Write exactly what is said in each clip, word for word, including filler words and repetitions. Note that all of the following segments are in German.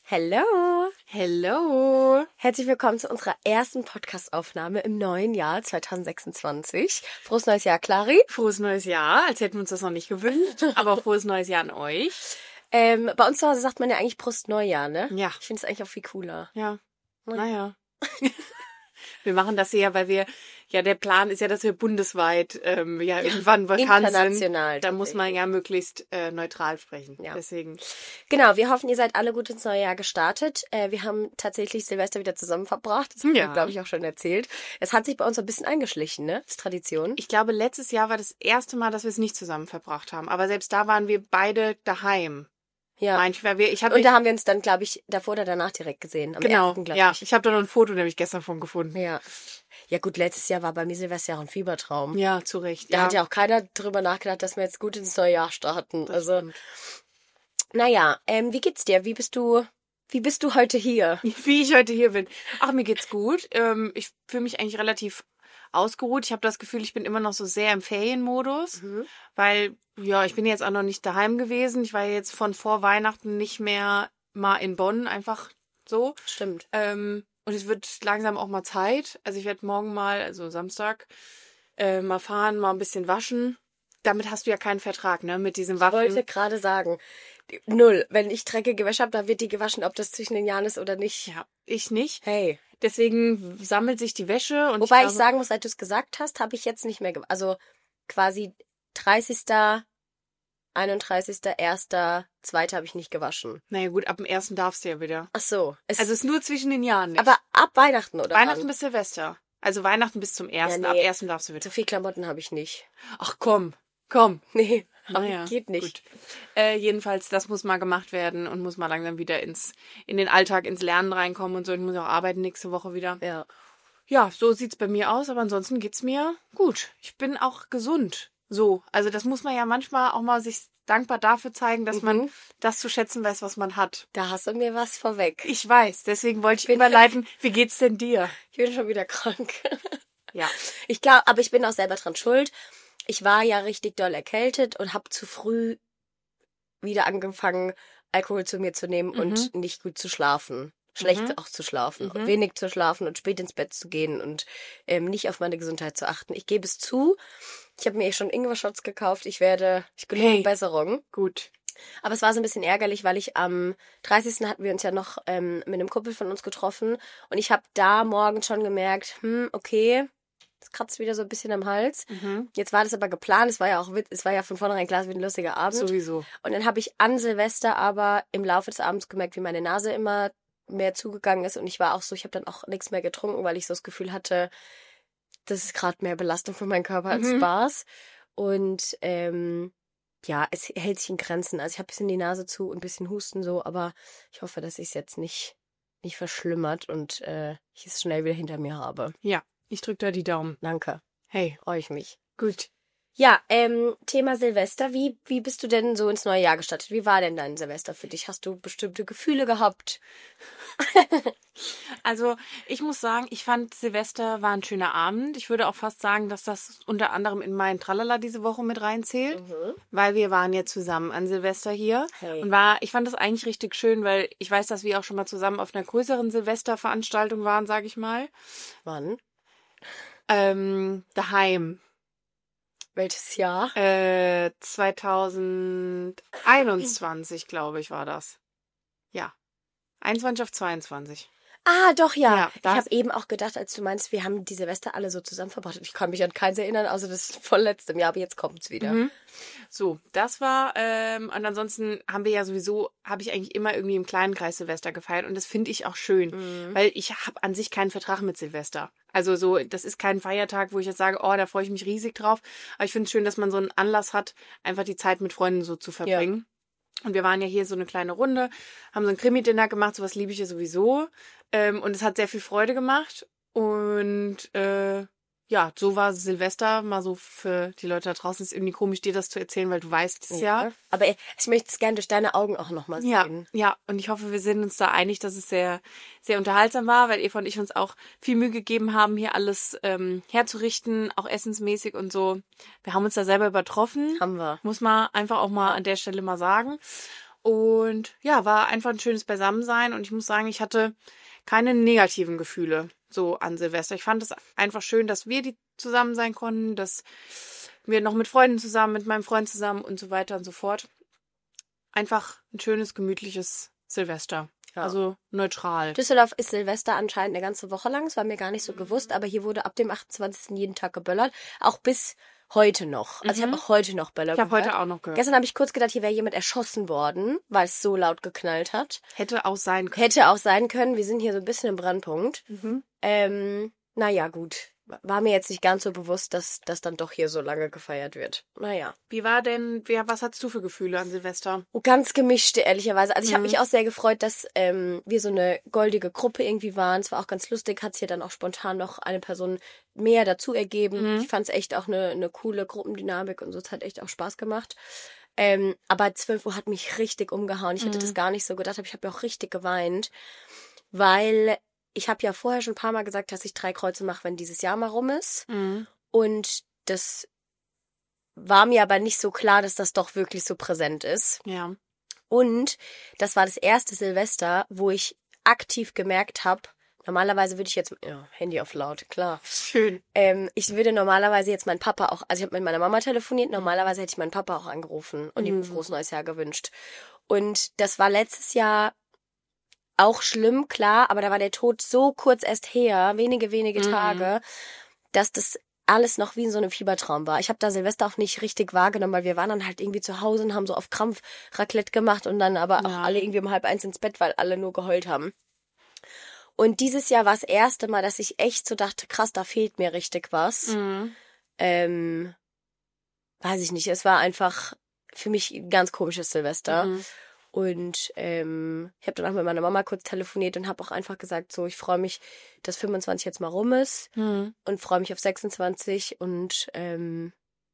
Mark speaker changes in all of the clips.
Speaker 1: Hello!
Speaker 2: Hello!
Speaker 1: Herzlich willkommen zu unserer ersten Podcast-Aufnahme im neuen Jahr zwanzig sechsundzwanzig. Frohes neues Jahr, Clari.
Speaker 2: Frohes neues Jahr, als hätten wir uns das noch nicht gewünscht, aber frohes neues Jahr an euch.
Speaker 1: Ähm, bei uns zu Hause sagt man ja eigentlich Prost Neujahr, ne?
Speaker 2: Ja.
Speaker 1: Ich finde es eigentlich auch viel cooler.
Speaker 2: Ja, naja. Wir machen das ja, weil wir, ja, der Plan ist ja, dass wir bundesweit ähm, ja, ja irgendwann bekannt
Speaker 1: international,
Speaker 2: sind. Da muss man ja möglichst äh, neutral sprechen.
Speaker 1: Ja.
Speaker 2: Deswegen.
Speaker 1: Genau, wir hoffen, ihr seid alle gut ins neue Jahr gestartet. Äh, wir haben tatsächlich Silvester wieder zusammen verbracht. Das haben
Speaker 2: Ja.
Speaker 1: wir, glaube ich, auch schon erzählt. Es hat sich bei uns so ein bisschen eingeschlichen, ne? Das ist Tradition.
Speaker 2: Ich glaube, letztes Jahr war das erste Mal, dass wir es nicht zusammen verbracht haben. Aber selbst da waren wir beide daheim.
Speaker 1: Ja.
Speaker 2: Manchmal wir, ich hab
Speaker 1: Und
Speaker 2: mich,
Speaker 1: da haben wir uns dann, glaube ich, davor oder danach direkt gesehen. Am
Speaker 2: genau,
Speaker 1: ersten, glaub
Speaker 2: ja.
Speaker 1: ich.
Speaker 2: Ich habe da noch ein Foto nämlich gestern von gefunden.
Speaker 1: Ja. Ja gut, letztes Jahr war bei mir Silvester ja auch ein Fiebertraum.
Speaker 2: Ja, zu Recht.
Speaker 1: Da
Speaker 2: ja.
Speaker 1: hat ja auch keiner drüber nachgedacht, dass wir jetzt gut ins neue Jahr starten.
Speaker 2: Das
Speaker 1: Also,
Speaker 2: stimmt.
Speaker 1: naja, ähm, wie geht's dir? Wie bist du, wie bist du heute hier?
Speaker 2: Wie ich heute hier bin. Ach, mir geht's gut. Ähm, ich fühle mich eigentlich relativ ausgeruht. Ich habe das Gefühl, ich bin immer noch so sehr im Ferienmodus,
Speaker 1: Mhm.
Speaker 2: weil, ja, ich bin jetzt auch noch nicht daheim gewesen. Ich war jetzt von vor Weihnachten nicht mehr mal in Bonn, einfach so.
Speaker 1: Stimmt.
Speaker 2: Ähm, und es wird langsam auch mal Zeit. Also ich werde morgen mal, also Samstag, äh, mal fahren, mal ein bisschen waschen. Damit hast du ja keinen Vertrag, ne, mit diesem
Speaker 1: Ich wollte
Speaker 2: Waschen.
Speaker 1: gerade sagen, die- null. Wenn ich dreckige Wäsche habe, dann wird die gewaschen, ob das zwischen den Jahren ist oder nicht.
Speaker 2: Ja, ich nicht.
Speaker 1: Hey.
Speaker 2: Deswegen sammelt sich die Wäsche. Und
Speaker 1: Wobei ich,
Speaker 2: glaube,
Speaker 1: sagen muss, seit du es gesagt hast, habe ich jetzt nicht mehr gewaschen. Also quasi dreißigster einunddreißigster erster zweiter habe ich nicht gewaschen.
Speaker 2: naja gut, ab dem ersten darfst du ja wieder.
Speaker 1: Ach so. Es,
Speaker 2: Also es ist nur zwischen den Jahren nicht.
Speaker 1: aber ab Weihnachten, oder
Speaker 2: Weihnachten
Speaker 1: wann?
Speaker 2: bis Silvester. Also Weihnachten bis zum ersten.
Speaker 1: Ja,
Speaker 2: Ab
Speaker 1: nee.
Speaker 2: ersten darfst du wieder.
Speaker 1: So viel Klamotten habe ich nicht.
Speaker 2: Ach komm, komm.
Speaker 1: Nee,
Speaker 2: Naja,
Speaker 1: geht nicht.
Speaker 2: Gut. Äh, jedenfalls, das muss mal gemacht werden und muss mal langsam wieder ins in den Alltag, ins Lernen reinkommen und so. Ich muss auch arbeiten nächste Woche wieder.
Speaker 1: Ja.
Speaker 2: Ja, so sieht's bei mir aus, aber ansonsten geht's mir gut. Ich bin auch gesund. So, also das muss man ja manchmal auch mal sich dankbar dafür zeigen, dass man
Speaker 1: Mhm.
Speaker 2: das zu schätzen weiß, was man hat.
Speaker 1: Da hast du mir was vorweg.
Speaker 2: Ich weiß, deswegen wollte ich überleiten, wie geht's denn dir?
Speaker 1: Ich bin schon wieder krank.
Speaker 2: Ja.
Speaker 1: Ich glaube, aber ich bin auch selber dran schuld. Ich war ja richtig doll erkältet und habe zu früh wieder angefangen, Alkohol zu mir zu nehmen und nicht gut zu schlafen. Schlecht
Speaker 2: Mhm.
Speaker 1: auch zu schlafen,
Speaker 2: Mhm.
Speaker 1: wenig zu schlafen und spät ins Bett zu gehen und ähm, nicht auf meine Gesundheit zu achten. Ich gebe es zu, ich habe mir eh schon Ingwer-Shots gekauft. Ich werde, ich gelobe
Speaker 2: Hey.
Speaker 1: Besserung.
Speaker 2: Gut.
Speaker 1: Aber es war so ein bisschen ärgerlich, weil ich am dreißigsten hatten wir uns ja noch ähm, mit einem Kumpel von uns getroffen und ich habe da morgen schon gemerkt, hm, okay, es kratzt wieder so ein bisschen am Hals.
Speaker 2: Mhm.
Speaker 1: Jetzt war das aber geplant, es war ja auch wit- es war ja von vornherein klar, es wird ein lustiger Abend.
Speaker 2: Sowieso.
Speaker 1: Und dann habe ich an Silvester aber im Laufe des Abends gemerkt, wie meine Nase immer mehr zugegangen ist und ich war auch so, ich habe dann auch nichts mehr getrunken, weil ich so das Gefühl hatte, das ist gerade mehr Belastung für meinen Körper als
Speaker 2: Mhm.
Speaker 1: Spaß. Und ähm, ja, es hält sich in Grenzen. Also ich habe ein bisschen die Nase zu und ein bisschen Husten so, aber ich hoffe, dass ich es jetzt nicht, nicht verschlimmert und äh, ich es schnell wieder hinter mir habe.
Speaker 2: Ja, ich drück da die Daumen.
Speaker 1: Danke,
Speaker 2: Hey,
Speaker 1: freue ich mich.
Speaker 2: gut.
Speaker 1: Ja, ähm, Thema Silvester. Wie, wie bist du denn so ins neue Jahr gestartet? Wie war denn dein Silvester für dich? Hast du bestimmte Gefühle gehabt?
Speaker 2: Also ich muss sagen, ich fand Silvester war ein schöner Abend. Ich würde auch fast sagen, dass das unter anderem in meinen Tralala diese Woche mit reinzählt, weil wir waren ja zusammen an Silvester hier.
Speaker 1: Hey.
Speaker 2: Und war, ich fand das eigentlich richtig schön, weil ich weiß, dass wir auch schon mal zusammen auf einer größeren Silvesterveranstaltung waren, sage ich mal.
Speaker 1: Wann?
Speaker 2: Ähm, daheim.
Speaker 1: Welches Jahr?
Speaker 2: Äh, zweitausendeinundzwanzig, glaube ich, war das. Ja. einundzwanzig auf zweiundzwanzig.
Speaker 1: Ah, doch, ja.
Speaker 2: Ja,
Speaker 1: ich
Speaker 2: das-
Speaker 1: habe eben auch gedacht, als du meinst, wir haben die Silvester alle so zusammen verbracht. Ich kann mich an keins erinnern, außer das von letztem Jahr, aber jetzt kommt's wieder.
Speaker 2: Mhm. So, das war, ähm, und ansonsten haben wir ja sowieso, habe ich eigentlich immer irgendwie im kleinen Kreis Silvester gefeiert und das finde ich auch schön,
Speaker 1: Mhm.
Speaker 2: weil ich habe an sich keinen Vertrag mit Silvester. Also so, das ist kein Feiertag, wo ich jetzt sage, oh, da freue ich mich riesig drauf, aber ich finde es schön, dass man so einen Anlass hat, einfach die Zeit mit Freunden so zu verbringen. Und wir waren ja hier so eine kleine Runde, haben so ein Krimi-Dinner gemacht, sowas liebe ich ja sowieso. Ähm, und es hat sehr viel Freude gemacht. Und äh, ja, so war Silvester mal so für die Leute da draußen. Ist irgendwie komisch, dir das zu erzählen, weil du weißt es ja.
Speaker 1: Aber ich möchte es gerne durch deine Augen auch nochmal
Speaker 2: Ja,
Speaker 1: sehen.
Speaker 2: ja, und ich hoffe, wir sind uns da einig, dass es sehr, sehr unterhaltsam war, weil Eva und ich uns auch viel Mühe gegeben haben, hier alles ähm, herzurichten, auch essensmäßig und so. Wir haben uns da selber übertroffen.
Speaker 1: Haben wir.
Speaker 2: Muss man einfach auch mal an der Stelle mal sagen. Und ja, war einfach ein schönes Beisammensein. Und ich muss sagen, ich hatte keine negativen Gefühle so an Silvester. Ich fand es einfach schön, dass wir die zusammen sein konnten, dass wir noch mit Freunden zusammen, mit meinem Freund zusammen und so weiter und so fort. Einfach ein schönes, gemütliches Silvester. Ja. Also neutral.
Speaker 1: Düsseldorf ist Silvester anscheinend eine ganze Woche lang. Das war mir gar nicht so gewusst. Aber hier wurde ab dem achtundzwanzigsten jeden Tag geböllert. Auch bis heute noch. Also mhm. ich habe auch heute noch Böller
Speaker 2: gehört. Ich habe heute auch noch gehört.
Speaker 1: Gestern habe ich kurz gedacht, hier wäre jemand erschossen worden, weil es so laut geknallt hat.
Speaker 2: Hätte auch sein können.
Speaker 1: Hätte auch sein können. Wir sind hier so ein bisschen im Brennpunkt. Mhm. Ähm, naja, gut. War mir jetzt nicht ganz so bewusst, dass das dann doch hier so lange gefeiert wird. Naja.
Speaker 2: Wie war denn, wer, was hattest du für Gefühle an Silvester?
Speaker 1: Oh, ganz gemischte, ehrlicherweise. Also ich mhm. habe mich auch sehr gefreut, dass ähm, wir so eine goldige Gruppe irgendwie waren. Es war auch ganz lustig, hat sich ja dann auch spontan noch eine Person mehr dazu ergeben. Mhm. Ich fand es echt auch eine, eine coole Gruppendynamik und so. Es hat echt auch Spaß gemacht. Ähm, aber zwölf Uhr hat mich richtig umgehauen. Ich hätte mhm. das gar nicht so gedacht, aber ich habe ja auch richtig geweint, weil ich habe ja vorher schon ein paar Mal gesagt, dass ich drei Kreuze mache, wenn dieses Jahr mal rum ist. Mhm. Und das war mir aber nicht so klar, dass das doch wirklich so präsent ist.
Speaker 2: Ja.
Speaker 1: Und das war das erste Silvester, wo ich aktiv gemerkt habe, normalerweise würde ich jetzt, ja, Handy auf laut, klar.
Speaker 2: Schön.
Speaker 1: Ähm, ich würde normalerweise jetzt meinen Papa auch, also ich habe mit meiner Mama telefoniert, normalerweise hätte ich meinen Papa auch angerufen und mhm. ihm ein frohes neues Jahr gewünscht. Und das war letztes Jahr auch schlimm, klar, aber da war der Tod so kurz erst her, wenige, wenige mhm. Tage, dass das alles noch wie in so einem Fiebertraum war. Ich habe da Silvester auch nicht richtig wahrgenommen, weil wir waren dann halt irgendwie zu Hause und haben so auf Krampf Raclette gemacht und dann aber ja. auch alle irgendwie um halb eins ins Bett, weil alle nur geheult haben. Und dieses Jahr war das erste Mal, dass ich echt so dachte, krass, da fehlt mir richtig was. Mhm. Ähm, weiß ich nicht, es war einfach für mich ein ganz komisches Silvester. Mhm. Und ähm, ich habe dann auch mit meiner Mama kurz telefoniert und habe auch einfach gesagt, so, ich freue mich, dass fünfundzwanzig jetzt mal rum ist mhm. und freue mich auf sechsundzwanzig und ähm,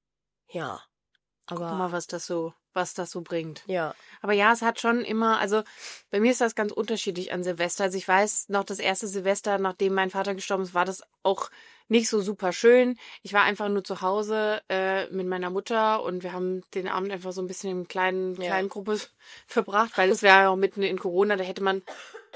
Speaker 1: ja.
Speaker 2: Aber guck mal, was das so, was das so bringt.
Speaker 1: Ja.
Speaker 2: Aber ja, es hat schon immer, also bei mir ist das ganz unterschiedlich an Silvester. Also ich weiß noch, das erste Silvester, nachdem mein Vater gestorben ist, war das auch nicht so super schön. Ich war einfach nur zu Hause äh, mit meiner Mutter und wir haben den Abend einfach so ein bisschen in kleinen,
Speaker 1: Ja.
Speaker 2: kleinen Gruppe verbracht, weil es wäre ja auch mitten in Corona, da hätte man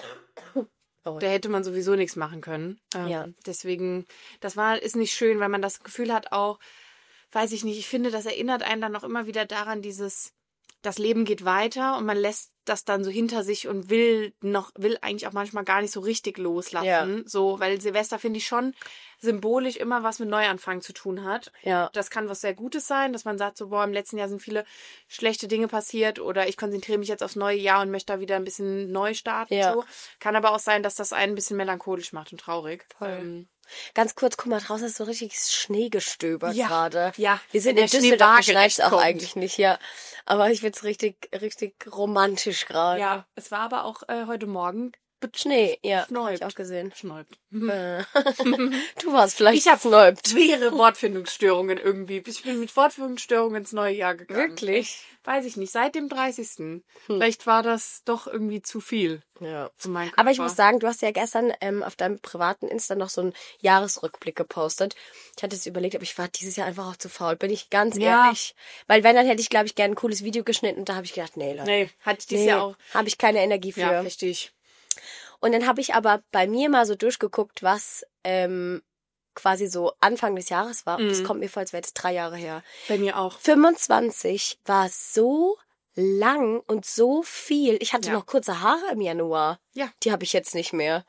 Speaker 1: Oh.
Speaker 2: da hätte man sowieso nichts machen können. Ähm,
Speaker 1: Ja.
Speaker 2: Deswegen, das war, ist nicht schön, weil man das Gefühl hat auch, weiß ich nicht, ich finde, das erinnert einen dann auch immer wieder daran, dieses, das Leben geht weiter und man lässt das dann so hinter sich und will noch, will eigentlich auch manchmal gar nicht so richtig loslassen.
Speaker 1: Ja.
Speaker 2: So, weil Silvester finde ich schon symbolisch immer was mit Neuanfang zu tun hat.
Speaker 1: Ja.
Speaker 2: Das kann was sehr Gutes sein, dass man sagt so, boah, im letzten Jahr sind viele schlechte Dinge passiert oder ich konzentriere mich jetzt aufs neue Jahr und möchte da wieder ein bisschen neu starten.
Speaker 1: Ja.
Speaker 2: So. Kann aber auch sein, dass das einen ein bisschen melancholisch macht und traurig.
Speaker 1: Voll.
Speaker 2: Ähm,
Speaker 1: Ganz kurz, guck mal, draußen ist so richtig Schneegestöber
Speaker 2: Ja.
Speaker 1: gerade.
Speaker 2: ja,
Speaker 1: Wir sind
Speaker 2: wenn
Speaker 1: in
Speaker 2: der
Speaker 1: Düsseldorf,
Speaker 2: Schnee
Speaker 1: schneit es auch
Speaker 2: kommt.
Speaker 1: eigentlich nicht, ja. Aber ich find's richtig, richtig romantisch gerade.
Speaker 2: Ja, es war aber auch äh, heute Morgen
Speaker 1: Schnee, ja. Hab
Speaker 2: Schnäubt.
Speaker 1: ich auch gesehen.
Speaker 2: Schnäubt.
Speaker 1: Äh. Du warst vielleicht
Speaker 2: Ich hab
Speaker 1: snäubt.
Speaker 2: schwere Wortfindungsstörungen irgendwie. Ich bin mit Wortfindungsstörungen ins neue Jahr gegangen.
Speaker 1: Wirklich?
Speaker 2: Weiß ich nicht, seit dem dreißigsten Vielleicht war das doch irgendwie zu viel
Speaker 1: Ja.
Speaker 2: für meinen Körper.
Speaker 1: Aber ich muss sagen, du hast ja gestern ähm, auf deinem privaten Insta noch so einen Jahresrückblick gepostet. Ich hatte jetzt überlegt, aber ich war dieses Jahr einfach auch zu faul, bin ich ganz
Speaker 2: Ja.
Speaker 1: ehrlich. Weil wenn, dann hätte ich, glaube ich, gerne ein cooles Video geschnitten und da habe ich gedacht, nee, Leute.
Speaker 2: Nee, hatte ich dieses
Speaker 1: Nee,
Speaker 2: Jahr auch.
Speaker 1: habe ich keine Energie für.
Speaker 2: Ja, verstehe ich.
Speaker 1: Und dann habe ich aber bei mir mal so durchgeguckt, was ähm, quasi so Anfang des Jahres war. Und das
Speaker 2: Mhm.
Speaker 1: kommt mir vor, als wäre es drei Jahre her.
Speaker 2: Bei mir auch.
Speaker 1: fünfundzwanzig war so lang und so viel. Ich hatte
Speaker 2: Ja.
Speaker 1: noch kurze Haare im Januar.
Speaker 2: Ja.
Speaker 1: Die habe ich jetzt nicht mehr.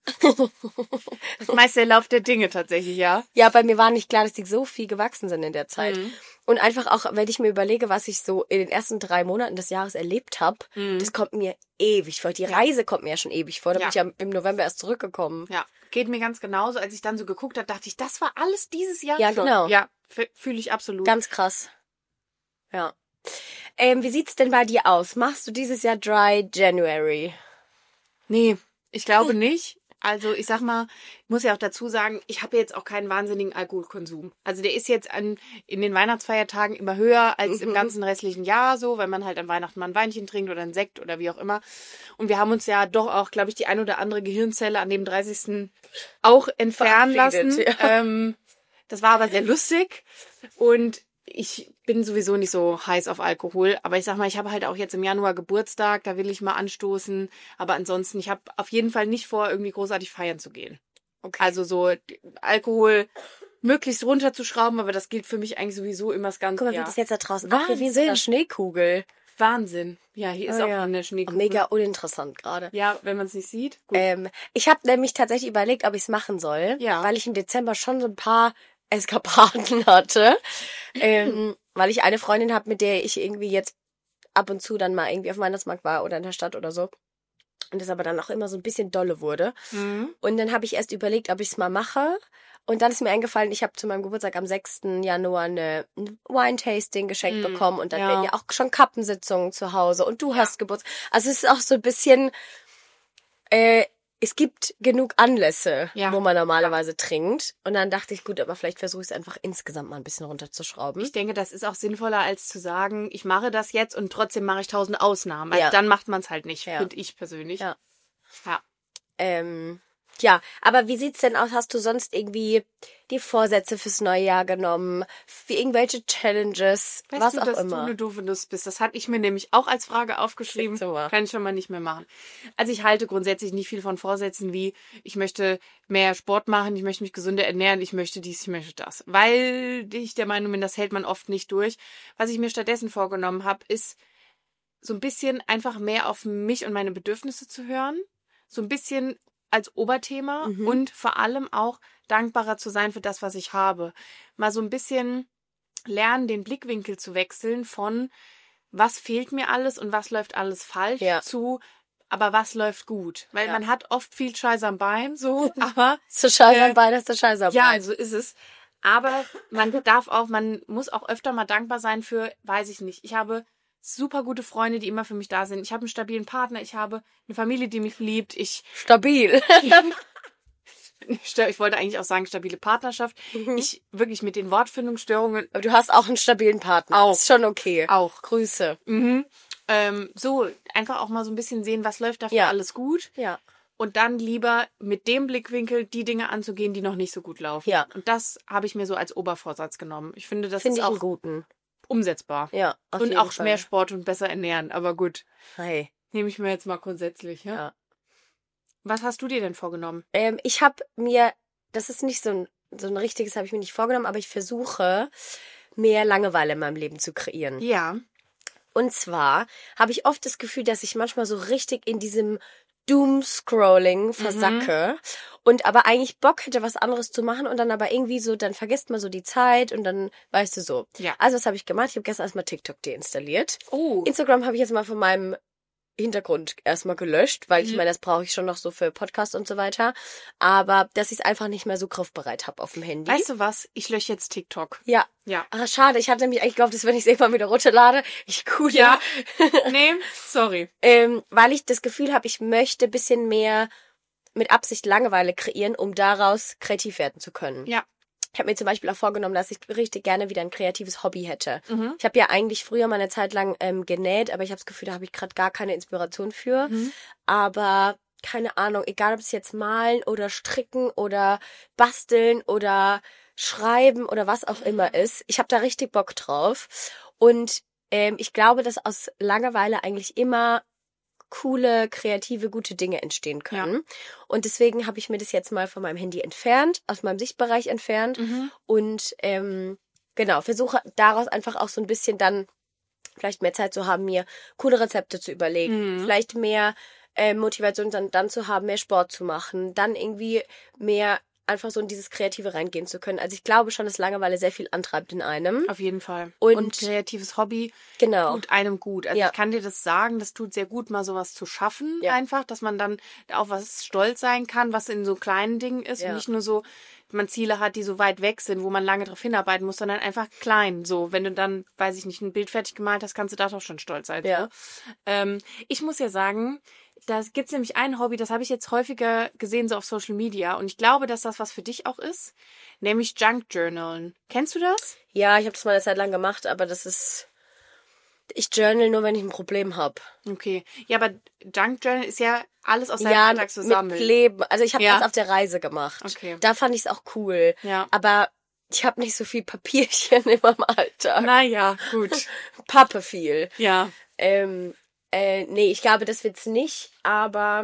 Speaker 2: Das meiste der Lauf der Dinge tatsächlich, ja.
Speaker 1: Ja, bei mir war nicht klar, dass die so viel gewachsen sind in der Zeit.
Speaker 2: Mhm.
Speaker 1: Und einfach auch, wenn ich mir überlege, was ich so in den ersten drei Monaten des Jahres erlebt habe,
Speaker 2: Mhm.
Speaker 1: das kommt mir ewig vor. Die Reise kommt mir ja schon ewig vor. Da
Speaker 2: Ja.
Speaker 1: bin ich ja im November erst zurückgekommen.
Speaker 2: Ja, geht mir ganz genauso. Als ich dann so geguckt habe, dachte ich, das war alles dieses Jahr
Speaker 1: Ja,
Speaker 2: schon.
Speaker 1: genau.
Speaker 2: Ja, f- fühle ich absolut.
Speaker 1: Ganz krass. Ja. Ähm, wie sieht's denn bei dir aus? Machst du dieses Jahr Dry January?
Speaker 2: Nee, ich glaube nicht. Also ich sag mal, ich muss ja auch dazu sagen, ich habe jetzt auch keinen wahnsinnigen Alkoholkonsum. Also der ist jetzt an, in den Weihnachtsfeiertagen immer höher als im
Speaker 1: Mhm.
Speaker 2: ganzen restlichen Jahr so, weil man halt an Weihnachten mal ein Weinchen trinkt oder einen Sekt oder wie auch immer. Und wir haben uns ja doch auch, glaube ich, die ein oder andere Gehirnzelle an dem dreißigsten auch entfernen lassen.
Speaker 1: Verabschiedet, ja.
Speaker 2: Ähm, das war aber sehr lustig und ich bin sowieso nicht so heiß auf Alkohol, aber ich sag mal, ich habe halt auch jetzt im Januar Geburtstag, da will ich mal anstoßen, aber ansonsten, ich habe auf jeden Fall nicht vor, irgendwie großartig feiern zu gehen.
Speaker 1: Okay.
Speaker 2: Also so Alkohol möglichst runterzuschrauben, aber das gilt für mich eigentlich sowieso immer das ganze
Speaker 1: Guck mal,
Speaker 2: Jahr.
Speaker 1: wie das jetzt da draußen. Ach, wie in so einer Schneekugel.
Speaker 2: Wahnsinn. Ja, hier ist
Speaker 1: Oh,
Speaker 2: auch
Speaker 1: ja.
Speaker 2: eine Schneekugel.
Speaker 1: Mega uninteressant gerade.
Speaker 2: Ja, wenn man es nicht sieht. Gut.
Speaker 1: Ähm, ich habe nämlich tatsächlich überlegt, ob ich es machen soll,
Speaker 2: Ja.
Speaker 1: weil ich im Dezember schon so ein paar Eskapaden hatte. ähm, weil ich eine Freundin habe, mit der ich irgendwie jetzt ab und zu dann mal irgendwie auf dem Weihnachtsmarkt war oder in der Stadt oder so. Und das aber dann auch immer so ein bisschen dolle wurde.
Speaker 2: Mhm.
Speaker 1: Und dann habe ich erst überlegt, ob ich es mal mache. Und dann ist mir eingefallen, ich habe zu meinem Geburtstag am sechsten Januar eine, ein Wine-Tasting geschenkt
Speaker 2: Mm,
Speaker 1: bekommen. Und dann
Speaker 2: ja.
Speaker 1: werden ja auch schon Kappensitzungen zu Hause. Und du hast Geburtstag. Also es ist auch so ein bisschen, äh, es gibt genug Anlässe,
Speaker 2: Ja.
Speaker 1: wo man normalerweise trinkt. Und dann dachte ich, gut, aber vielleicht versuche ich es einfach insgesamt mal ein bisschen runterzuschrauben.
Speaker 2: Ich denke, das ist auch sinnvoller, als zu sagen, ich mache das jetzt und trotzdem mache ich tausend Ausnahmen. Also
Speaker 1: Ja.
Speaker 2: dann macht man es halt nicht,
Speaker 1: Ja.
Speaker 2: finde ich persönlich.
Speaker 1: Ja.
Speaker 2: Ja.
Speaker 1: Ähm, ja, aber wie sieht's denn aus? Hast du sonst irgendwie die Vorsätze fürs neue Jahr genommen? Für irgendwelche Challenges?
Speaker 2: Weißt
Speaker 1: was
Speaker 2: du,
Speaker 1: auch
Speaker 2: dass
Speaker 1: immer?
Speaker 2: du eine doofe Nuss bist? Das hatte ich mir nämlich auch als Frage aufgeschrieben.
Speaker 1: Schick zu mal.
Speaker 2: Kann ich schon mal nicht mehr machen. Also ich halte grundsätzlich nicht viel von Vorsätzen wie, ich möchte mehr Sport machen, ich möchte mich gesünder ernähren, ich möchte dies, ich möchte das. Weil ich der Meinung bin, das hält man oft nicht durch. Was ich mir stattdessen vorgenommen habe, ist so ein bisschen einfach mehr auf mich und meine Bedürfnisse zu hören. So ein bisschen als Oberthema
Speaker 1: Mhm.
Speaker 2: und vor allem auch dankbarer zu sein für das, was ich habe. Mal so ein bisschen lernen, den Blickwinkel zu wechseln von was fehlt mir alles und was läuft alles falsch
Speaker 1: Ja.
Speaker 2: zu aber was läuft gut. Weil
Speaker 1: Ja.
Speaker 2: man hat oft viel Scheiß am Bein, so, aber
Speaker 1: Ist der Scheiß
Speaker 2: Äh,
Speaker 1: am Bein, ist der Scheiß am
Speaker 2: ja,
Speaker 1: Bein.
Speaker 2: so ist es. Aber man darf auch, man muss auch öfter mal dankbar sein für, weiß ich nicht, ich habe super gute Freunde, die immer für mich da sind. Ich habe einen stabilen Partner, ich habe eine Familie, die mich liebt. Ich,
Speaker 1: Stabil.
Speaker 2: ich wollte eigentlich auch sagen, stabile Partnerschaft. Ich wirklich mit den Wortfindungsstörungen
Speaker 1: Aber du hast auch einen stabilen Partner.
Speaker 2: Auch.
Speaker 1: Ist schon okay.
Speaker 2: auch.
Speaker 1: Grüße.
Speaker 2: Mhm. Ähm, so, einfach auch mal so ein bisschen sehen, was läuft dafür
Speaker 1: Ja.
Speaker 2: alles gut.
Speaker 1: Ja.
Speaker 2: Und dann lieber mit dem Blickwinkel die Dinge anzugehen, die noch nicht so gut laufen.
Speaker 1: Ja.
Speaker 2: Und das habe ich mir so als Obervorsatz genommen. Ich finde, das
Speaker 1: Finde
Speaker 2: ist
Speaker 1: ich einen
Speaker 2: auch
Speaker 1: guten.
Speaker 2: umsetzbar.
Speaker 1: Ja. Auf
Speaker 2: Und
Speaker 1: jeden
Speaker 2: auch
Speaker 1: Fall.
Speaker 2: mehr Sport und besser ernähren. Aber gut,
Speaker 1: Hey.
Speaker 2: nehme ich mir jetzt mal grundsätzlich. Ja?
Speaker 1: Ja.
Speaker 2: Was hast du dir denn vorgenommen?
Speaker 1: Ähm, ich habe mir, das ist nicht so ein, so ein richtiges, habe ich mir nicht vorgenommen, aber ich versuche, mehr Langeweile in meinem Leben zu kreieren.
Speaker 2: Ja.
Speaker 1: Und zwar habe ich oft das Gefühl, dass ich manchmal so richtig in diesem Doom-Scrolling versacke und aber eigentlich Bock hätte, was anderes zu machen und dann aber irgendwie so, dann vergisst man so die Zeit und dann, weißt du so.
Speaker 2: Ja.
Speaker 1: Also was habe ich gemacht? Ich habe gestern erstmal TikTok deinstalliert.
Speaker 2: Oh.
Speaker 1: Instagram habe ich jetzt mal von meinem Hintergrund erstmal gelöscht, weil ich
Speaker 2: Mhm.
Speaker 1: meine, das brauche ich schon noch so für Podcasts und so weiter. Aber dass ich es einfach nicht mehr so griffbereit habe auf dem Handy.
Speaker 2: Weißt du was? Ich lösche jetzt TikTok.
Speaker 1: Ja.
Speaker 2: Ja.
Speaker 1: Ah, schade, ich hatte nämlich eigentlich gehofft, dass wenn ich es irgendwann wieder runterlade, ich gut
Speaker 2: Ja. Nee, sorry.
Speaker 1: ähm, weil ich das Gefühl habe, ich möchte ein bisschen mehr mit Absicht Langeweile kreieren, um daraus kreativ werden zu können.
Speaker 2: Ja.
Speaker 1: Ich habe mir zum Beispiel auch vorgenommen, dass ich richtig gerne wieder ein kreatives Hobby hätte.
Speaker 2: Mhm.
Speaker 1: Ich habe ja eigentlich früher mal eine Zeit lang ähm, genäht, aber ich habe das Gefühl, da habe ich gerade gar keine Inspiration für.
Speaker 2: Mhm.
Speaker 1: Aber keine Ahnung, egal ob es jetzt malen oder stricken oder basteln oder schreiben oder was auch immer ist, ich habe da richtig Bock drauf. Und ähm, ich glaube, dass aus Langeweile eigentlich immer coole, kreative, gute Dinge entstehen können. Und deswegen habe ich mir das jetzt mal von meinem Handy entfernt, aus meinem Sichtbereich entfernt
Speaker 2: Mhm.
Speaker 1: und ähm, genau, versuche daraus einfach auch so ein bisschen dann vielleicht mehr Zeit zu haben, mir coole Rezepte zu überlegen,
Speaker 2: Mhm.
Speaker 1: vielleicht mehr äh, Motivation dann, dann zu haben, mehr Sport zu machen, dann irgendwie mehr einfach so in dieses Kreative reingehen zu können. Also ich glaube schon, dass Langeweile sehr viel antreibt in einem.
Speaker 2: Auf jeden Fall.
Speaker 1: Und-
Speaker 2: Und, kreatives Hobby
Speaker 1: Genau.
Speaker 2: tut einem gut. Also
Speaker 1: Ja.
Speaker 2: ich kann dir das sagen, das tut sehr gut, mal sowas zu schaffen
Speaker 1: Ja.
Speaker 2: einfach, dass man dann auf was stolz sein kann, was in so kleinen Dingen ist
Speaker 1: Ja.
Speaker 2: und nicht nur so, man Ziele hat, die so weit weg sind, wo man lange drauf hinarbeiten muss, sondern einfach klein. So, wenn du dann, weiß ich nicht, ein Bild fertig gemalt hast, kannst du da doch schon stolz sein.
Speaker 1: Ja.
Speaker 2: So. Ähm, ich muss ja sagen, da gibt's nämlich ein Hobby, das habe ich jetzt häufiger gesehen, so auf Social Media. Und ich glaube, dass das was für dich auch ist, nämlich Junk Journalen. Kennst du das?
Speaker 1: Ja, ich habe das mal eine Zeit lang gemacht, aber das ist... Ich journal nur, wenn ich ein Problem habe.
Speaker 2: Okay. Ja, aber Junk Journal ist ja alles aus deinem
Speaker 1: Ja,
Speaker 2: Alltag
Speaker 1: mit
Speaker 2: zusammen.
Speaker 1: Kleben. Also ich habe
Speaker 2: Ja.
Speaker 1: das auf der Reise gemacht.
Speaker 2: Okay.
Speaker 1: Da fand ich es auch cool.
Speaker 2: Ja.
Speaker 1: Aber ich habe nicht so viel Papierchen in meinem Alltag.
Speaker 2: Naja, gut.
Speaker 1: Pappe viel.
Speaker 2: Ja.
Speaker 1: Ähm, äh, nee, ich glaube, das wird's nicht. Aber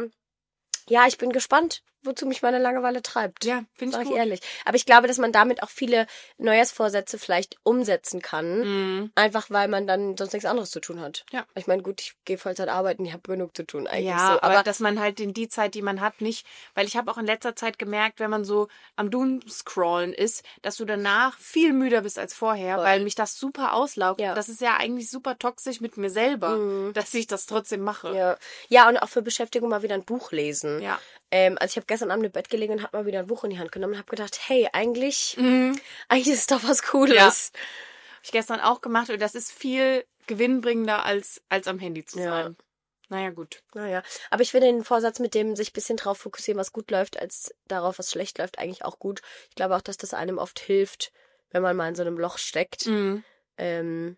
Speaker 1: ja, ich bin gespannt, wozu mich meine Langeweile treibt.
Speaker 2: Ja, finde ich
Speaker 1: Sag ich
Speaker 2: gut.
Speaker 1: ehrlich. Aber ich glaube, dass man damit auch viele Neujahrsvorsätze vielleicht umsetzen kann.
Speaker 2: Mhm.
Speaker 1: Einfach, weil man dann sonst nichts anderes zu tun hat.
Speaker 2: Ja.
Speaker 1: Ich meine, gut, ich gehe Vollzeit arbeiten, ich habe genug zu tun eigentlich.
Speaker 2: Ja,
Speaker 1: so.
Speaker 2: aber,
Speaker 1: aber
Speaker 2: dass man halt in die Zeit, die man hat, nicht, weil ich habe auch in letzter Zeit gemerkt, wenn man so am Doomscrollen ist, dass du danach viel müder bist als vorher,
Speaker 1: Voll.
Speaker 2: weil mich das super auslaugt.
Speaker 1: Ja.
Speaker 2: Das ist ja eigentlich super toxisch mit mir selber,
Speaker 1: Mhm.
Speaker 2: dass ich das trotzdem mache.
Speaker 1: Ja. ja, und auch für Beschäftigung mal wieder ein Buch lesen.
Speaker 2: Ja.
Speaker 1: Ähm, also ich habe gestern Abend im Bett gelegen und habe mal wieder ein Buch in die Hand genommen und habe gedacht, hey, eigentlich,
Speaker 2: Mhm.
Speaker 1: eigentlich ist es doch was Cooles.
Speaker 2: Ja. Habe ich gestern auch gemacht und das ist viel gewinnbringender als, als am Handy zu
Speaker 1: Ja.
Speaker 2: sein. Naja, gut.
Speaker 1: Naja, aber ich finde den Vorsatz mit dem sich ein bisschen drauf fokussieren, was gut läuft, als darauf, was schlecht läuft, eigentlich auch gut. Ich glaube auch, dass das einem oft hilft, wenn man mal in so einem Loch steckt.
Speaker 2: Mhm.
Speaker 1: Ähm,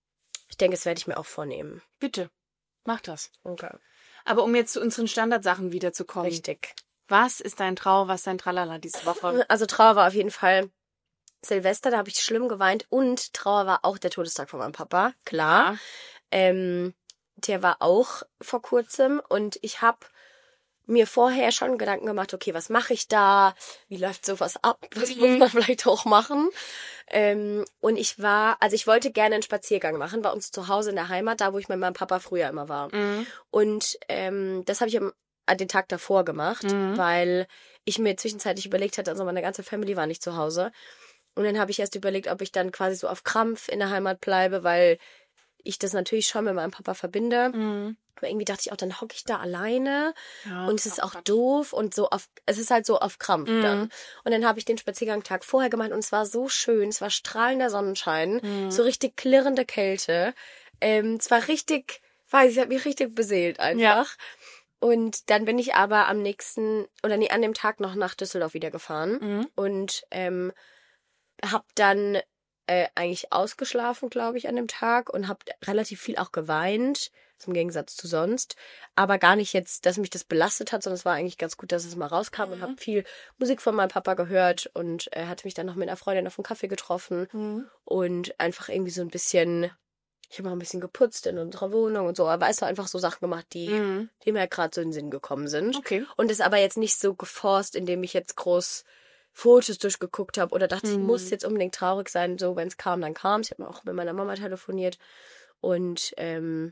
Speaker 1: ich denke, das werde ich mir auch vornehmen.
Speaker 2: Bitte, mach das.
Speaker 1: Okay.
Speaker 2: Aber um jetzt zu unseren Standardsachen wiederzukommen.
Speaker 1: Richtig.
Speaker 2: Was ist dein Trau, was ist dein Tralala diese Woche?
Speaker 1: Also Trauer war auf jeden Fall Silvester, da habe ich schlimm geweint. Und Trauer war auch der Todestag von meinem Papa, klar.
Speaker 2: Ja.
Speaker 1: Ähm, der war auch vor kurzem und ich habe mir vorher schon Gedanken gemacht, okay, was mache ich da? Wie läuft sowas ab? Was
Speaker 2: Mhm.
Speaker 1: muss man vielleicht auch machen? Ähm, und ich war, also ich wollte gerne einen Spaziergang machen bei uns zu Hause in der Heimat, da wo ich mit meinem Papa früher immer war.
Speaker 2: Mhm.
Speaker 1: Und ähm, das habe ich am, an den Tag davor gemacht,
Speaker 2: Mhm.
Speaker 1: weil ich mir zwischenzeitlich überlegt hatte, also meine ganze Family war nicht zu Hause. Und dann habe ich erst überlegt, ob ich dann quasi so auf Krampf in der Heimat bleibe, weil ich das natürlich schon mit meinem Papa verbinde.
Speaker 2: Mhm.
Speaker 1: Aber irgendwie dachte ich auch, dann hocke ich da alleine
Speaker 2: Ja,
Speaker 1: und es ist auch
Speaker 2: Quatsch.
Speaker 1: doof und so auf, es ist halt so auf Krampf
Speaker 2: Mhm.
Speaker 1: dann. Und dann habe ich den Spaziergang Tag vorher gemacht und es war so schön, es war strahlender Sonnenschein,
Speaker 2: Mhm.
Speaker 1: so richtig klirrende Kälte. Ähm, es war richtig, weiß ich, hat mich richtig beseelt einfach.
Speaker 2: Ja.
Speaker 1: Und dann bin ich aber am nächsten, oder nee, an dem Tag noch nach Düsseldorf wieder gefahren
Speaker 2: Mhm.
Speaker 1: und ähm, hab dann äh, eigentlich ausgeschlafen, glaube ich, an dem Tag und hab relativ viel auch geweint, im Gegensatz zu sonst. Aber gar nicht jetzt, dass mich das belastet hat, sondern es war eigentlich ganz gut, dass es mal rauskam
Speaker 2: Mhm.
Speaker 1: und hab viel Musik von meinem Papa gehört und äh, hatte mich dann noch mit einer Freundin auf einen Kaffee getroffen
Speaker 2: Mhm.
Speaker 1: und einfach irgendwie so ein bisschen, ich habe auch ein bisschen geputzt in unserer Wohnung und so, aber weißt du, einfach so Sachen gemacht, die,
Speaker 2: Mhm.
Speaker 1: die mir gerade so in den Sinn gekommen sind.
Speaker 2: Okay.
Speaker 1: Und es aber jetzt nicht so geforst, indem ich jetzt groß Fotos durchgeguckt habe oder dachte, ich
Speaker 2: Mhm.
Speaker 1: muss jetzt unbedingt traurig sein. So, wenn es kam, dann kam es. Ich habe auch mit meiner Mama telefoniert. Und ähm,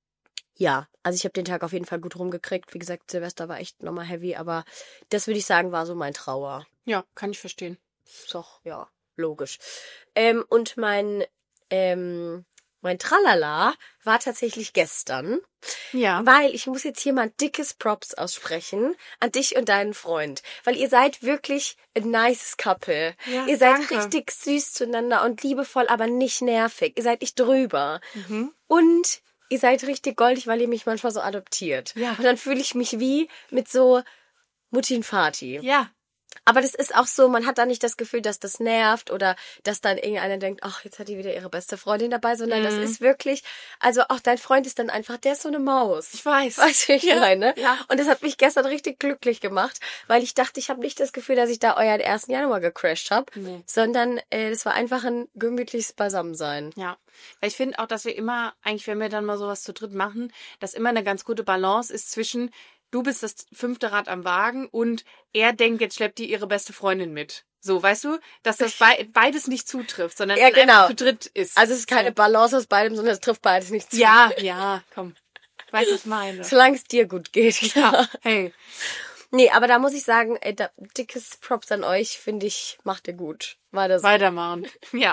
Speaker 1: ja, also ich habe den Tag auf jeden Fall gut rumgekriegt. Wie gesagt, Silvester war echt nochmal heavy, aber das würde ich sagen, war so mein Trauer.
Speaker 2: Ja, kann ich verstehen.
Speaker 1: Ist doch, ja, logisch. Ähm, und mein, ähm, mein Tralala war tatsächlich gestern.
Speaker 2: Ja.
Speaker 1: Weil ich muss jetzt hier mal ein dickes Props aussprechen an dich und deinen Freund. Weil ihr seid wirklich ein nice Couple.
Speaker 2: Ja,
Speaker 1: ihr seid
Speaker 2: danke.
Speaker 1: richtig süß zueinander und liebevoll, aber nicht nervig. Ihr seid nicht drüber.
Speaker 2: Mhm.
Speaker 1: Und ihr seid richtig goldig, weil ihr mich manchmal so adoptiert.
Speaker 2: Ja.
Speaker 1: Und dann fühle ich mich wie mit so Mutti und Vati.
Speaker 2: Ja.
Speaker 1: Aber das ist auch so, man hat da nicht das Gefühl, dass das nervt oder dass dann irgendeiner denkt, ach, jetzt hat die wieder ihre beste Freundin dabei, sondern
Speaker 2: Mhm.
Speaker 1: das ist wirklich, also auch dein Freund ist dann einfach, der ist so eine Maus.
Speaker 2: Ich weiß.
Speaker 1: Weißt du, wie ich
Speaker 2: Ja.
Speaker 1: meine?
Speaker 2: Ja.
Speaker 1: Und das hat mich gestern richtig glücklich gemacht, weil ich dachte, ich habe nicht das Gefühl, dass ich da euren ersten Januar gecrashed habe,
Speaker 2: Nee.
Speaker 1: sondern äh, das war einfach ein gemütliches Beisammensein.
Speaker 2: Ja, weil ich finde auch, dass wir immer, eigentlich, wenn wir dann mal sowas zu dritt machen, dass immer eine ganz gute Balance ist zwischen, du bist das fünfte Rad am Wagen und er denkt, jetzt schleppt die ihre beste Freundin mit. So, weißt du, dass das be beides nicht zutrifft, sondern
Speaker 1: Ja,
Speaker 2: man
Speaker 1: genau.
Speaker 2: einfach zu dritt ist.
Speaker 1: Also es ist keine Balance aus beidem, sondern es trifft beides nicht zu.
Speaker 2: Ja, ja, komm. Weißt du, was ich meine?
Speaker 1: Solange es dir gut geht.
Speaker 2: Ja, hey.
Speaker 1: Nee, aber da muss ich sagen, ey, da, dickes Props an euch, finde ich, macht ihr gut. War das.
Speaker 2: Weitermachen. Ja.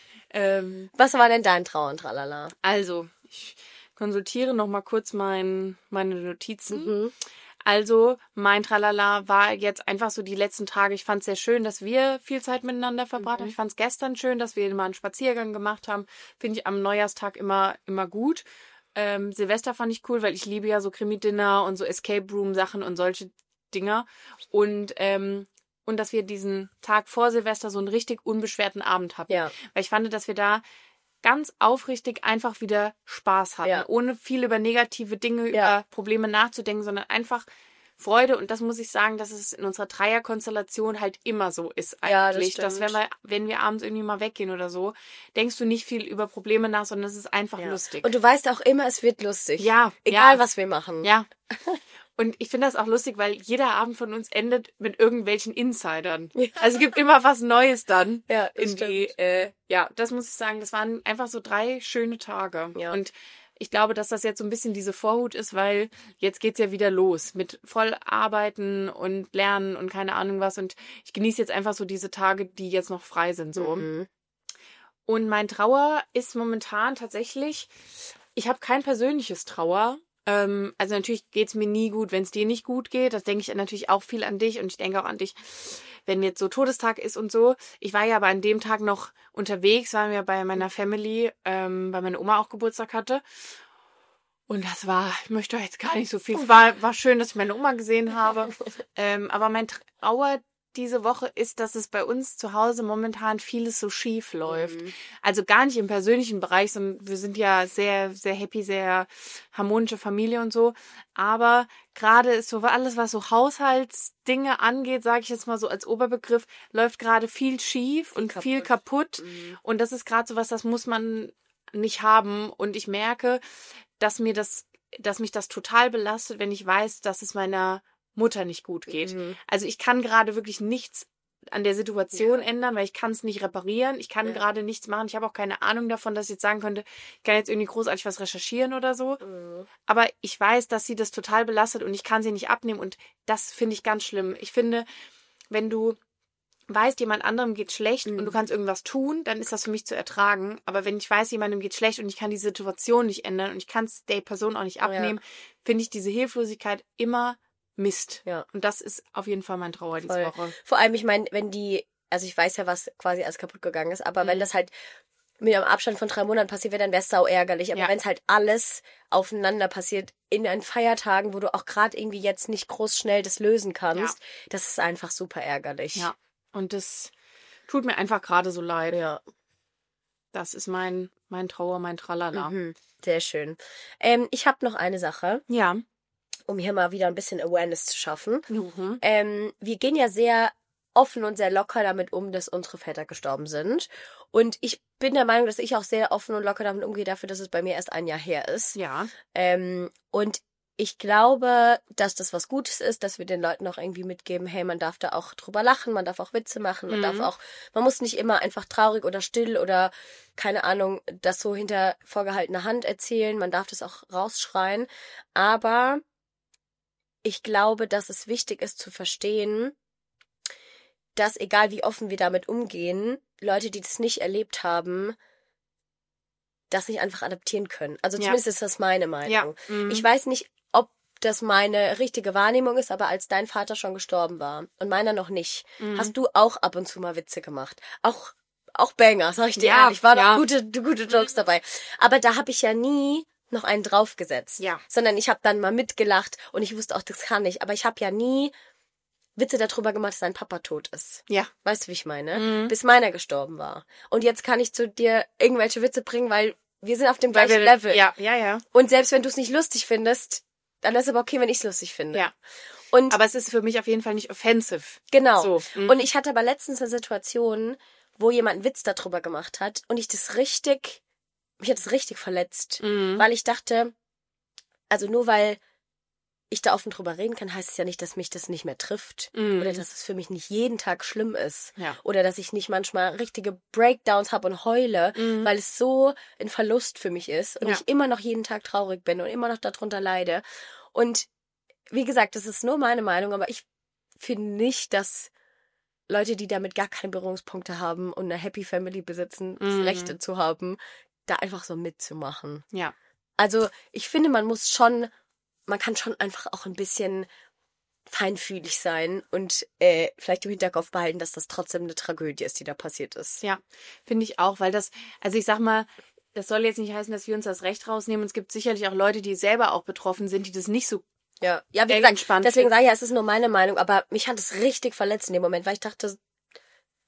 Speaker 2: Ähm,
Speaker 1: Was war denn dein Trauer und Tralala?
Speaker 2: also, ich konsultiere noch mal kurz mein, meine Notizen.
Speaker 1: Mhm.
Speaker 2: Also, mein Tralala war jetzt einfach so die letzten Tage. Ich fand es sehr schön, dass wir viel Zeit miteinander verbracht haben.
Speaker 1: Mhm.
Speaker 2: Ich fand es gestern schön, dass wir mal einen Spaziergang gemacht haben. Finde ich am Neujahrstag immer, immer gut. Ähm, Silvester fand ich cool, weil ich liebe ja so Krimi-Dinner und so Escape Room-Sachen und solche Dinger. Und, ähm, und dass wir diesen Tag vor Silvester so einen richtig unbeschwerten Abend hatten.
Speaker 1: Ja.
Speaker 2: Weil ich fand, dass wir da ganz aufrichtig einfach wieder Spaß hatten,
Speaker 1: Ja.
Speaker 2: ohne viel über negative Dinge,
Speaker 1: Ja.
Speaker 2: über Probleme nachzudenken, sondern einfach Freude. Und das muss ich sagen, dass es in unserer Dreierkonstellation halt immer so ist eigentlich.
Speaker 1: Ja, das
Speaker 2: dass wenn wir, wenn wir abends irgendwie mal weggehen oder so, denkst du nicht viel über Probleme nach, sondern es ist einfach
Speaker 1: ja.
Speaker 2: lustig.
Speaker 1: Und du weißt auch immer, es wird lustig.
Speaker 2: Ja.
Speaker 1: Egal,
Speaker 2: ja.
Speaker 1: was wir machen.
Speaker 2: Ja. Und ich finde das auch lustig, weil jeder Abend von uns endet mit irgendwelchen Insidern. Ja. Also es gibt immer was Neues dann.
Speaker 1: Ja,
Speaker 2: in die, äh, ja, das muss ich sagen, das waren einfach so drei schöne Tage.
Speaker 1: Ja.
Speaker 2: Und ich glaube, dass das jetzt so ein bisschen diese Vorhut ist, weil jetzt geht's ja wieder los mit voll arbeiten und lernen und keine Ahnung was. Und ich genieße jetzt einfach so diese Tage, die jetzt noch frei sind. So.
Speaker 1: Mhm.
Speaker 2: Und mein Trauer ist momentan tatsächlich, ich habe kein persönliches Trauer. Ähm, also natürlich geht's mir nie gut, wenn es dir nicht gut geht. Das denke ich natürlich auch viel an dich und ich denke auch an dich, wenn jetzt so Todestag ist und so. Ich war ja aber an dem Tag noch unterwegs, waren wir bei meiner Family, ähm, weil meine Oma auch Geburtstag hatte. Und das war, ich möchte jetzt gar nicht so viel. Es war, war schön, dass ich meine Oma gesehen habe. ähm, aber mein Trauer diese Woche ist, dass es bei uns zu Hause momentan vieles so schief läuft. Mhm. Also gar nicht im persönlichen Bereich, sondern wir sind ja sehr, sehr happy, sehr harmonische Familie und so. Aber gerade ist so alles, was so Haushaltsdinge angeht, sage ich jetzt mal so als Oberbegriff, läuft gerade viel schief und kaputt. viel kaputt. Mhm. Und das ist gerade so was, das muss man nicht haben. Und ich merke, dass mir das, dass mich das total belastet, wenn ich weiß, dass es meiner Mutter nicht gut geht. Mhm. Also ich kann gerade wirklich nichts an der Situation ja. ändern, weil ich kann es nicht reparieren. Ich kann ja. gerade nichts machen. Ich habe auch keine Ahnung davon, dass ich jetzt sagen könnte, ich kann jetzt irgendwie großartig was recherchieren oder so. Mhm. Aber ich weiß, dass sie das total belastet und ich kann sie nicht abnehmen und das finde ich ganz schlimm. Ich finde, wenn du weißt, jemand anderem geht schlecht mhm. und du kannst irgendwas tun, dann ist das für mich zu ertragen. Aber wenn ich weiß, jemandem geht schlecht und ich kann die Situation nicht ändern und ich kann es der Person auch nicht abnehmen, ja. finde ich diese Hilflosigkeit immer Mist.
Speaker 1: Ja.
Speaker 2: Und das ist auf jeden Fall mein Trauer diese
Speaker 1: Voll.
Speaker 2: Woche.
Speaker 1: Vor allem, ich meine, wenn die, also ich weiß ja, was quasi alles kaputt gegangen ist, aber mhm. wenn das halt mit einem Abstand von drei Monaten passiert wäre, dann wäre es sau ärgerlich. Aber ja. wenn es halt alles aufeinander passiert, in den Feiertagen, wo du auch gerade irgendwie jetzt nicht groß schnell das lösen kannst, ja. das ist einfach super ärgerlich.
Speaker 2: Ja, und das tut mir einfach gerade so leid.
Speaker 1: Ja.
Speaker 2: Das ist mein, mein Trauer, mein Tralala.
Speaker 1: Mhm. Sehr schön. Ähm, ich habe noch eine Sache.
Speaker 2: Ja.
Speaker 1: Um hier mal wieder ein bisschen Awareness zu schaffen.
Speaker 2: Mhm.
Speaker 1: Ähm, wir gehen ja sehr offen und sehr locker damit um, dass unsere Väter gestorben sind. Und ich bin der Meinung, dass ich auch sehr offen und locker damit umgehe, dafür, dass es bei mir erst ein Jahr her ist.
Speaker 2: Ja.
Speaker 1: Ähm, und ich glaube, dass das was Gutes ist, dass wir den Leuten auch irgendwie mitgeben, hey, man darf da auch drüber lachen, man darf auch Witze machen, man mhm. darf auch, man muss nicht immer einfach traurig oder still oder, keine Ahnung, das so hinter vorgehaltener Hand erzählen, man darf das auch rausschreien. Aber ich glaube, dass es wichtig ist zu verstehen, dass egal wie offen wir damit umgehen, Leute, die das nicht erlebt haben, das nicht einfach adaptieren können. Also zumindest ja. ist das meine Meinung.
Speaker 2: Ja. Mhm.
Speaker 1: Ich weiß nicht, ob das meine richtige Wahrnehmung ist, aber als dein Vater schon gestorben war und meiner noch nicht, mhm. hast du auch ab und zu mal Witze gemacht. Auch auch Banger, sag ich dir
Speaker 2: ja,
Speaker 1: ehrlich. War
Speaker 2: ja.
Speaker 1: noch gute, gute Jokes dabei. Aber da habe ich ja nie noch einen draufgesetzt.
Speaker 2: Ja.
Speaker 1: Sondern ich habe dann mal mitgelacht und ich wusste auch, das kann ich. Aber ich habe ja nie Witze darüber gemacht, dass dein Papa tot ist.
Speaker 2: Ja.
Speaker 1: Weißt du, wie ich meine?
Speaker 2: Mhm.
Speaker 1: Bis meiner gestorben war. Und jetzt kann ich zu dir irgendwelche Witze bringen, weil wir sind auf dem gleichen
Speaker 2: wir,
Speaker 1: Level.
Speaker 2: Ja, ja, ja.
Speaker 1: Und selbst wenn du es nicht lustig findest, dann ist es aber okay, wenn ich es lustig finde.
Speaker 2: Ja.
Speaker 1: Und
Speaker 2: aber es ist für mich auf jeden Fall nicht offensive.
Speaker 1: Genau.
Speaker 2: So. Mhm.
Speaker 1: Und ich hatte aber letztens eine Situation, wo jemand einen Witz darüber gemacht hat und ich das richtig, mich hat das richtig verletzt.
Speaker 2: Mhm.
Speaker 1: Weil ich dachte, also nur weil ich da offen drüber reden kann, heißt es ja nicht, dass mich das nicht mehr trifft.
Speaker 2: Mhm.
Speaker 1: Oder dass es für mich nicht jeden Tag schlimm ist.
Speaker 2: Ja.
Speaker 1: Oder dass ich nicht manchmal richtige Breakdowns habe und heule,
Speaker 2: mhm.
Speaker 1: weil es so ein Verlust für mich ist. Und
Speaker 2: ja.
Speaker 1: ich immer noch jeden Tag traurig bin und immer noch darunter leide. Und wie gesagt, das ist nur meine Meinung, aber ich finde nicht, dass Leute, die damit gar keine Berührungspunkte haben und eine Happy Family besitzen, das
Speaker 2: mhm.
Speaker 1: Rechte zu haben, da einfach so mitzumachen.
Speaker 2: Ja.
Speaker 1: Also ich finde, man muss schon, man kann schon einfach auch ein bisschen feinfühlig sein und äh, vielleicht im Hinterkopf behalten, dass das trotzdem eine Tragödie ist, die da passiert ist.
Speaker 2: Ja, finde ich auch, weil das, also ich sag mal, das soll jetzt nicht heißen, dass wir uns das Recht rausnehmen. Es gibt sicherlich auch Leute, die selber auch betroffen sind, die das nicht so
Speaker 1: Ja, ja, wie gesagt, deswegen sage ich ja, es ist nur meine Meinung, aber mich hat es richtig verletzt in dem Moment, weil ich dachte,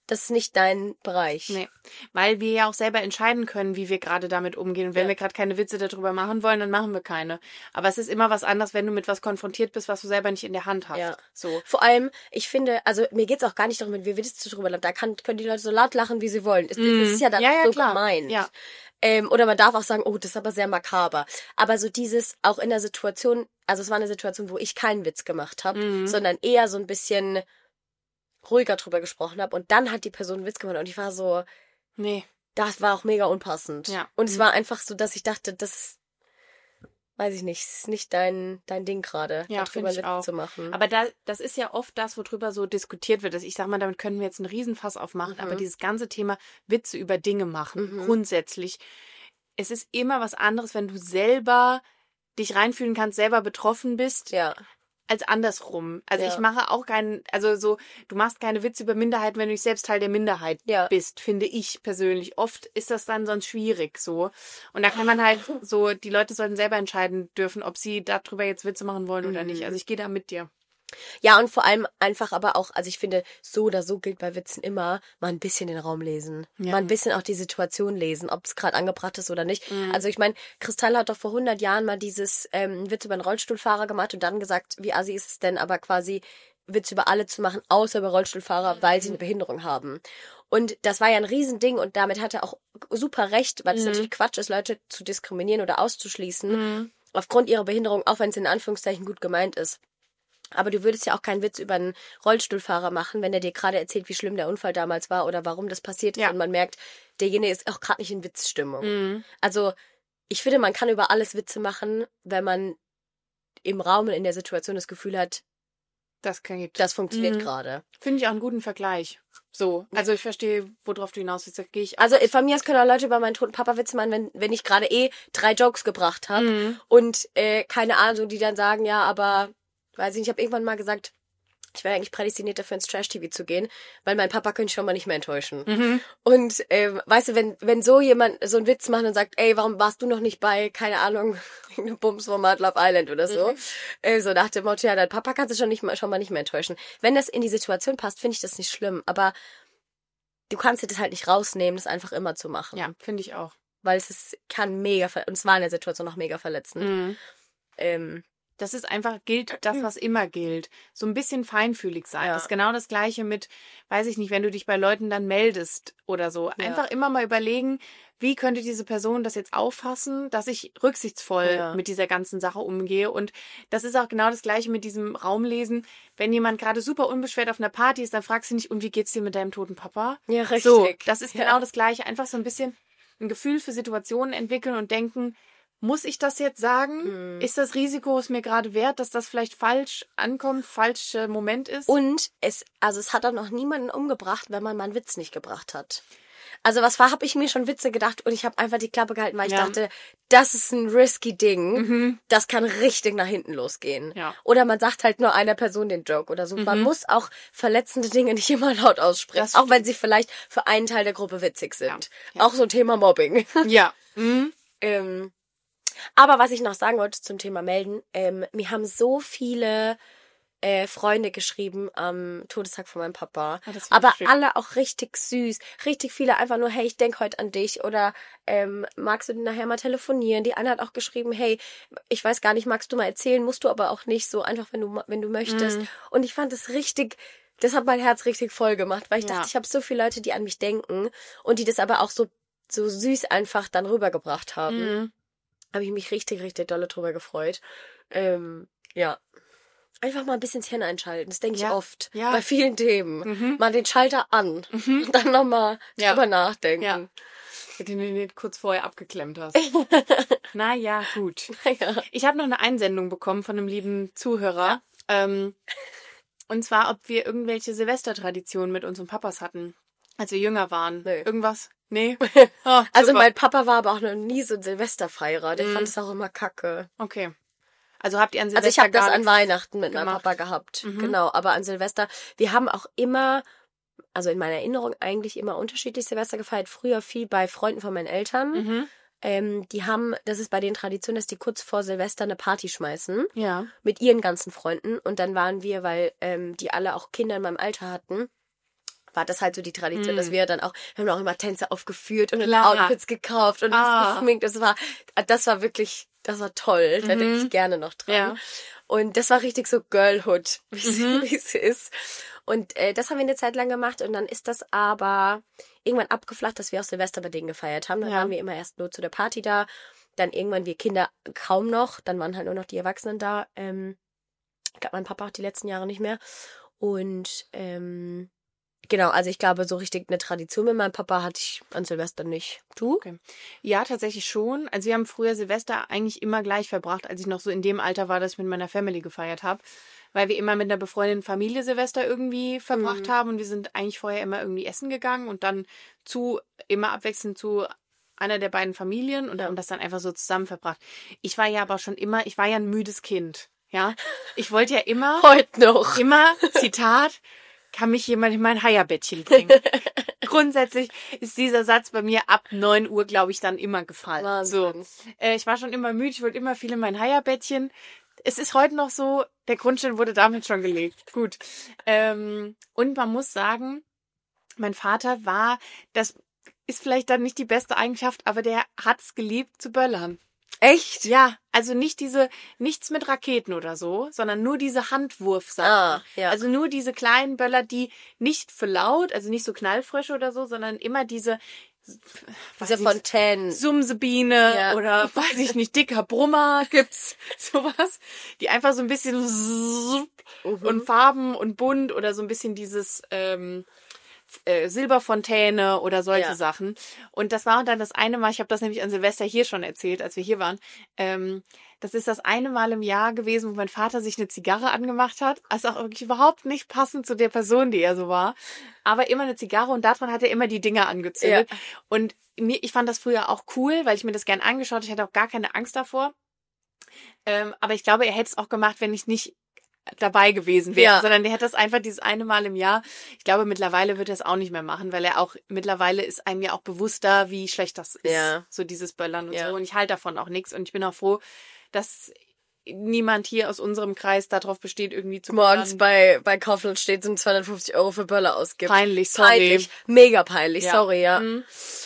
Speaker 1: das ist nicht dein Bereich.
Speaker 2: Nee, weil wir ja auch selber entscheiden können, wie wir gerade damit umgehen. Und wenn
Speaker 1: Ja.
Speaker 2: wir gerade keine Witze darüber machen wollen, dann machen wir keine. Aber es ist immer was anderes, wenn du mit was konfrontiert bist, was du selber nicht in der Hand hast.
Speaker 1: Ja.
Speaker 2: So.
Speaker 1: Vor allem, ich finde, also mir geht's auch gar nicht darum, wenn wir Witze drüber lachen. Da kann, können die Leute so laut lachen, wie sie wollen. Es,
Speaker 2: Mm.
Speaker 1: das ist ja dann
Speaker 2: Ja, ja,
Speaker 1: so
Speaker 2: klar.
Speaker 1: gemeint.
Speaker 2: Ja.
Speaker 1: Ähm, oder man darf auch sagen, oh, das ist aber sehr makaber. Aber so dieses, auch in der Situation, also es war eine Situation, wo ich keinen Witz gemacht habe,
Speaker 2: Mhm.
Speaker 1: sondern eher so ein bisschen ruhiger drüber gesprochen habe. Und dann hat die Person einen Witz gemacht und ich war so,
Speaker 2: Nee.
Speaker 1: das war auch mega unpassend.
Speaker 2: Ja.
Speaker 1: Und es
Speaker 2: Mhm.
Speaker 1: war einfach so, dass ich dachte, das ist, weiß ich nicht, ist nicht dein, dein Ding gerade,
Speaker 2: Ja,
Speaker 1: darüber
Speaker 2: finde ich
Speaker 1: Witze
Speaker 2: auch.
Speaker 1: zu machen.
Speaker 2: Aber da, das ist ja oft das, worüber so diskutiert wird. Also ich sag mal, damit können wir jetzt einen Riesenfass aufmachen,
Speaker 1: Mhm.
Speaker 2: aber dieses ganze Thema Witze über Dinge machen,
Speaker 1: Mhm.
Speaker 2: grundsätzlich, es ist immer was anderes, wenn du selber dich reinfühlen kannst, selber betroffen bist,
Speaker 1: Ja.
Speaker 2: als andersrum. Also
Speaker 1: Ja.
Speaker 2: ich mache auch keinen, also so, du machst keine Witze über Minderheiten, wenn du nicht selbst Teil der Minderheit
Speaker 1: Ja.
Speaker 2: bist, finde ich persönlich. Oft ist das dann sonst schwierig so. Und da kann man halt so, die Leute sollten selber entscheiden dürfen, ob sie darüber jetzt Witze machen wollen oder
Speaker 1: Mhm.
Speaker 2: nicht. Also ich gehe da mit dir.
Speaker 1: Ja, und vor allem einfach aber auch, also ich finde, so oder so gilt bei Witzen immer, mal ein bisschen den Raum lesen.
Speaker 2: Ja.
Speaker 1: Mal ein bisschen auch die Situation lesen, ob es gerade angebracht ist oder nicht.
Speaker 2: Mhm.
Speaker 1: Also ich meine, Kristall hat doch vor hundert Jahren mal dieses ähm, Witz über einen Rollstuhlfahrer gemacht und dann gesagt, wie assi ist es denn aber quasi, Witz über alle zu machen, außer über Rollstuhlfahrer, weil sie eine Behinderung haben. Und das war ja ein Riesending und damit hat er auch super recht, weil es
Speaker 2: Mhm.
Speaker 1: natürlich Quatsch ist, Leute zu diskriminieren oder auszuschließen,
Speaker 2: Mhm.
Speaker 1: aufgrund ihrer Behinderung, auch wenn es in Anführungszeichen gut gemeint ist. Aber du würdest ja auch keinen Witz über einen Rollstuhlfahrer machen, wenn er dir gerade erzählt, wie schlimm der Unfall damals war oder warum das passiert ist
Speaker 2: Ja.
Speaker 1: und man merkt, derjenige ist auch gerade nicht in Witzstimmung.
Speaker 2: Mhm.
Speaker 1: Also ich finde, man kann über alles Witze machen, wenn man im Raum und in der Situation das Gefühl hat,
Speaker 2: Das geht.
Speaker 1: das funktioniert
Speaker 2: Mhm.
Speaker 1: gerade.
Speaker 2: Finde ich auch einen guten Vergleich. So, also ich verstehe, worauf du hinaus willst. Da gehe ich auch.
Speaker 1: Also von mir aus können auch Leute über meinen toten Papa Witze machen, wenn, wenn ich gerade eh drei Jokes gebracht habe
Speaker 2: Mhm.
Speaker 1: und äh, keine Ahnung, die dann sagen, ja, aber weiß ich nicht, ich habe irgendwann mal gesagt, ich wäre eigentlich prädestiniert dafür, ins Trash-T V zu gehen, weil mein Papa könnte ich schon mal nicht mehr enttäuschen.
Speaker 2: Mhm.
Speaker 1: Und ähm, weißt du, wenn wenn so jemand so einen Witz macht und sagt, ey, warum warst du noch nicht bei, keine Ahnung, irgendeinem Bumsformat Love Island oder so,
Speaker 2: Mhm.
Speaker 1: äh, so nach dem Motto, ja, dein Papa kannst du schon nicht mal, schon mal nicht mehr enttäuschen. Wenn das in die Situation passt, finde ich das nicht schlimm, aber du kannst dir das halt nicht rausnehmen, das einfach immer zu machen.
Speaker 2: Ja, finde ich auch.
Speaker 1: Weil es ist, kann mega, ver und es war in der Situation noch mega verletzend.
Speaker 2: Mhm.
Speaker 1: Ähm,
Speaker 2: Das ist einfach, gilt das, was immer gilt. So ein bisschen feinfühlig sein.
Speaker 1: Ja.
Speaker 2: Das ist genau das Gleiche mit, weiß ich nicht, wenn du dich bei Leuten dann meldest oder so. Einfach immer mal überlegen, wie könnte diese Person das jetzt auffassen, dass ich rücksichtsvoll
Speaker 1: Ja.
Speaker 2: mit dieser ganzen Sache umgehe. Und das ist auch genau das Gleiche mit diesem Raumlesen. Wenn jemand gerade super unbeschwert auf einer Party ist, dann fragst du nicht, und wie geht's dir mit deinem toten Papa?
Speaker 1: ja, richtig.
Speaker 2: So, das ist
Speaker 1: Ja.
Speaker 2: genau das Gleiche. Einfach so ein bisschen ein Gefühl für Situationen entwickeln und denken, muss ich das jetzt sagen?
Speaker 1: Mhm.
Speaker 2: Ist das Risiko es mir gerade wert, dass das vielleicht falsch ankommt, falscher Moment ist?
Speaker 1: Und es, also es hat auch noch niemanden umgebracht, wenn man mal einen Witz nicht gebracht hat. Also was war, habe ich mir schon Witze gedacht und ich habe einfach die Klappe gehalten, weil ich
Speaker 2: Ja.
Speaker 1: dachte, das ist ein risky Ding.
Speaker 2: Mhm.
Speaker 1: Das kann richtig nach hinten losgehen.
Speaker 2: Ja.
Speaker 1: Oder man sagt halt nur einer Person den Joke oder so. Man
Speaker 2: Mhm.
Speaker 1: muss auch verletzende Dinge nicht immer laut aussprechen,
Speaker 2: Das
Speaker 1: auch wenn sie vielleicht für einen Teil der Gruppe witzig sind.
Speaker 2: Ja. Ja.
Speaker 1: Auch so ein Thema Mobbing.
Speaker 2: Ja. Mhm.
Speaker 1: ähm, aber was ich noch sagen wollte zum Thema Melden, ähm, mir haben so viele äh, Freunde geschrieben am Todestag von meinem Papa.
Speaker 2: Ah, das find ich
Speaker 1: Aber
Speaker 2: schön.
Speaker 1: alle auch richtig süß. Richtig viele einfach nur, hey, ich denk heute an dich. Oder ähm, magst du nachher mal telefonieren? Die eine hat auch geschrieben, hey, ich weiß gar nicht, magst du mal erzählen? Musst du aber auch nicht, so einfach, wenn du wenn du möchtest.
Speaker 2: Mhm.
Speaker 1: Und ich fand es richtig, das hat mein Herz richtig voll gemacht, weil ich
Speaker 2: Ja.
Speaker 1: dachte, ich habe so viele Leute, die an mich denken und die das aber auch so, so süß einfach dann rübergebracht haben.
Speaker 2: Mhm.
Speaker 1: Habe ich mich richtig, richtig dolle drüber gefreut. Ähm, ja. Einfach mal ein bisschen das Hirn einschalten. Das denke ich
Speaker 2: Ja.
Speaker 1: oft.
Speaker 2: Ja.
Speaker 1: Bei vielen Themen.
Speaker 2: Mhm.
Speaker 1: Mal den Schalter an.
Speaker 2: Mhm.
Speaker 1: Und dann nochmal
Speaker 2: Ja.
Speaker 1: drüber nachdenken.
Speaker 2: Ja. Den du nicht kurz vorher abgeklemmt hast. Na ja, gut.
Speaker 1: Ja.
Speaker 2: Ich habe noch eine Einsendung bekommen von einem lieben Zuhörer. Ähm, und zwar, ob wir irgendwelche Silvestertraditionen mit unseren Papas hatten, als wir jünger waren.
Speaker 1: Nö.
Speaker 2: Irgendwas? Nee? Ah,
Speaker 1: Also
Speaker 2: super.
Speaker 1: mein Papa war aber auch noch nie so ein Silvesterfeierer. Der
Speaker 2: Mhm.
Speaker 1: fand es auch immer kacke.
Speaker 2: Okay. Also habt ihr an
Speaker 1: Also
Speaker 2: Silvester
Speaker 1: ich habe das
Speaker 2: gar
Speaker 1: an
Speaker 2: nichts
Speaker 1: Weihnachten mit meinem
Speaker 2: gemacht?
Speaker 1: Papa gehabt.
Speaker 2: Mhm.
Speaker 1: Genau, aber an Silvester. Wir haben auch immer, also in meiner Erinnerung eigentlich immer unterschiedlich Silvester gefeiert. Früher viel bei Freunden von meinen Eltern.
Speaker 2: Mhm.
Speaker 1: Ähm, die haben, das ist bei den Tradition, dass die kurz vor Silvester eine Party schmeißen.
Speaker 2: Ja.
Speaker 1: Mit ihren ganzen Freunden. Und dann waren wir, weil ähm, die alle auch Kinder in meinem Alter hatten, war das halt so die Tradition,
Speaker 2: Mhm.
Speaker 1: dass wir dann auch, wir haben auch immer Tänze aufgeführt und
Speaker 2: Klar.
Speaker 1: Outfits gekauft und
Speaker 2: Ah.
Speaker 1: uns geschminkt. Das war, das war wirklich, das war toll. Da
Speaker 2: Mhm.
Speaker 1: denke ich gerne noch dran.
Speaker 2: Ja.
Speaker 1: Und das war richtig so Girlhood, wie es
Speaker 2: Mhm.
Speaker 1: wie es ist. Und äh, das haben wir eine Zeit lang gemacht und dann ist das aber irgendwann abgeflacht, dass wir auch Silvester bei denen gefeiert haben. Dann
Speaker 2: Ja.
Speaker 1: waren wir immer erst nur zu der Party da, dann irgendwann wir Kinder kaum noch, dann waren halt nur noch die Erwachsenen da. Ähm, ich glaube, mein Papa auch die letzten Jahre nicht mehr. Und ähm, genau, also ich glaube, so richtig eine Tradition mit meinem Papa hatte ich an Silvester nicht. Du?
Speaker 2: Okay. Ja, tatsächlich schon. Also wir haben früher Silvester eigentlich immer gleich verbracht, als ich noch so in dem Alter war, dass ich mit meiner Family gefeiert habe. Weil wir immer mit einer befreundeten Familie Silvester irgendwie verbracht
Speaker 1: Mhm.
Speaker 2: haben und wir sind eigentlich vorher immer irgendwie essen gegangen und dann zu, immer abwechselnd zu einer der beiden Familien und
Speaker 1: Ja.
Speaker 2: haben das dann einfach so zusammen verbracht. Ich war ja aber schon immer, ich war ja ein müdes Kind, ja. Ich wollte ja immer,
Speaker 1: Heute noch.
Speaker 2: immer, Zitat, kann mich jemand in mein Heierbettchen bringen. Grundsätzlich ist dieser Satz bei mir ab neun Uhr, glaube ich, dann immer gefallen.
Speaker 1: Wahnsinn.
Speaker 2: So. Äh, ich war schon immer müde, ich wollte immer viel in mein Heierbettchen. Es ist heute noch so, der Grundstein wurde damit schon gelegt. Gut. Ähm, und man muss sagen, mein Vater war, das ist vielleicht dann nicht die beste Eigenschaft, aber der hat's geliebt zu böllern.
Speaker 1: Echt?
Speaker 2: Ja, also nicht diese, nichts mit Raketen oder so, sondern nur diese Handwurfsachen.
Speaker 1: Ah, ja.
Speaker 2: Also nur diese kleinen Böller, die nicht für laut, also nicht so knallfrisch oder so, sondern immer diese,
Speaker 1: Diese
Speaker 2: weiß ich,
Speaker 1: Fontänen.
Speaker 2: Sumsebiene
Speaker 1: Ja.
Speaker 2: oder weiß ich nicht, dicker Brummer gibt's sowas, die einfach so ein bisschen
Speaker 1: Mhm.
Speaker 2: und Farben und bunt oder so ein bisschen dieses ähm, äh, Silberfontäne oder solche
Speaker 1: Ja.
Speaker 2: Sachen. Und das war dann das eine Mal, ich habe das nämlich an Silvester hier schon erzählt, als wir hier waren. Ähm, das ist das eine Mal im Jahr gewesen, wo mein Vater sich eine Zigarre angemacht hat. Also auch wirklich überhaupt nicht passend zu der Person, die er so war. Aber immer eine Zigarre und daran hat er immer die Dinger angezündet.
Speaker 1: Ja.
Speaker 2: Und mir, ich fand das früher auch cool, weil ich mir das gern angeschaut habe. Ich hatte auch gar keine Angst davor. Ähm, aber ich glaube, er hätte es auch gemacht, wenn ich nicht dabei gewesen wäre,
Speaker 1: Ja.
Speaker 2: sondern der hat das einfach dieses eine Mal im Jahr. Ich glaube, mittlerweile wird er es auch nicht mehr machen, weil er auch, mittlerweile ist einem ja auch bewusster, wie schlecht das ist,
Speaker 1: Ja.
Speaker 2: so dieses Böllern und
Speaker 1: Ja.
Speaker 2: so. Und ich halte davon auch nichts und ich bin auch froh, dass niemand hier aus unserem Kreis darauf besteht, irgendwie zu
Speaker 1: Morgens
Speaker 2: böllern.
Speaker 1: bei, bei Kaufland steht und zweihundertfünfzig Euro für Böller ausgibt.
Speaker 2: Peinlich, sorry.
Speaker 1: Peinlich. Mega peinlich,
Speaker 2: Ja.
Speaker 1: sorry, ja.
Speaker 2: Mhm.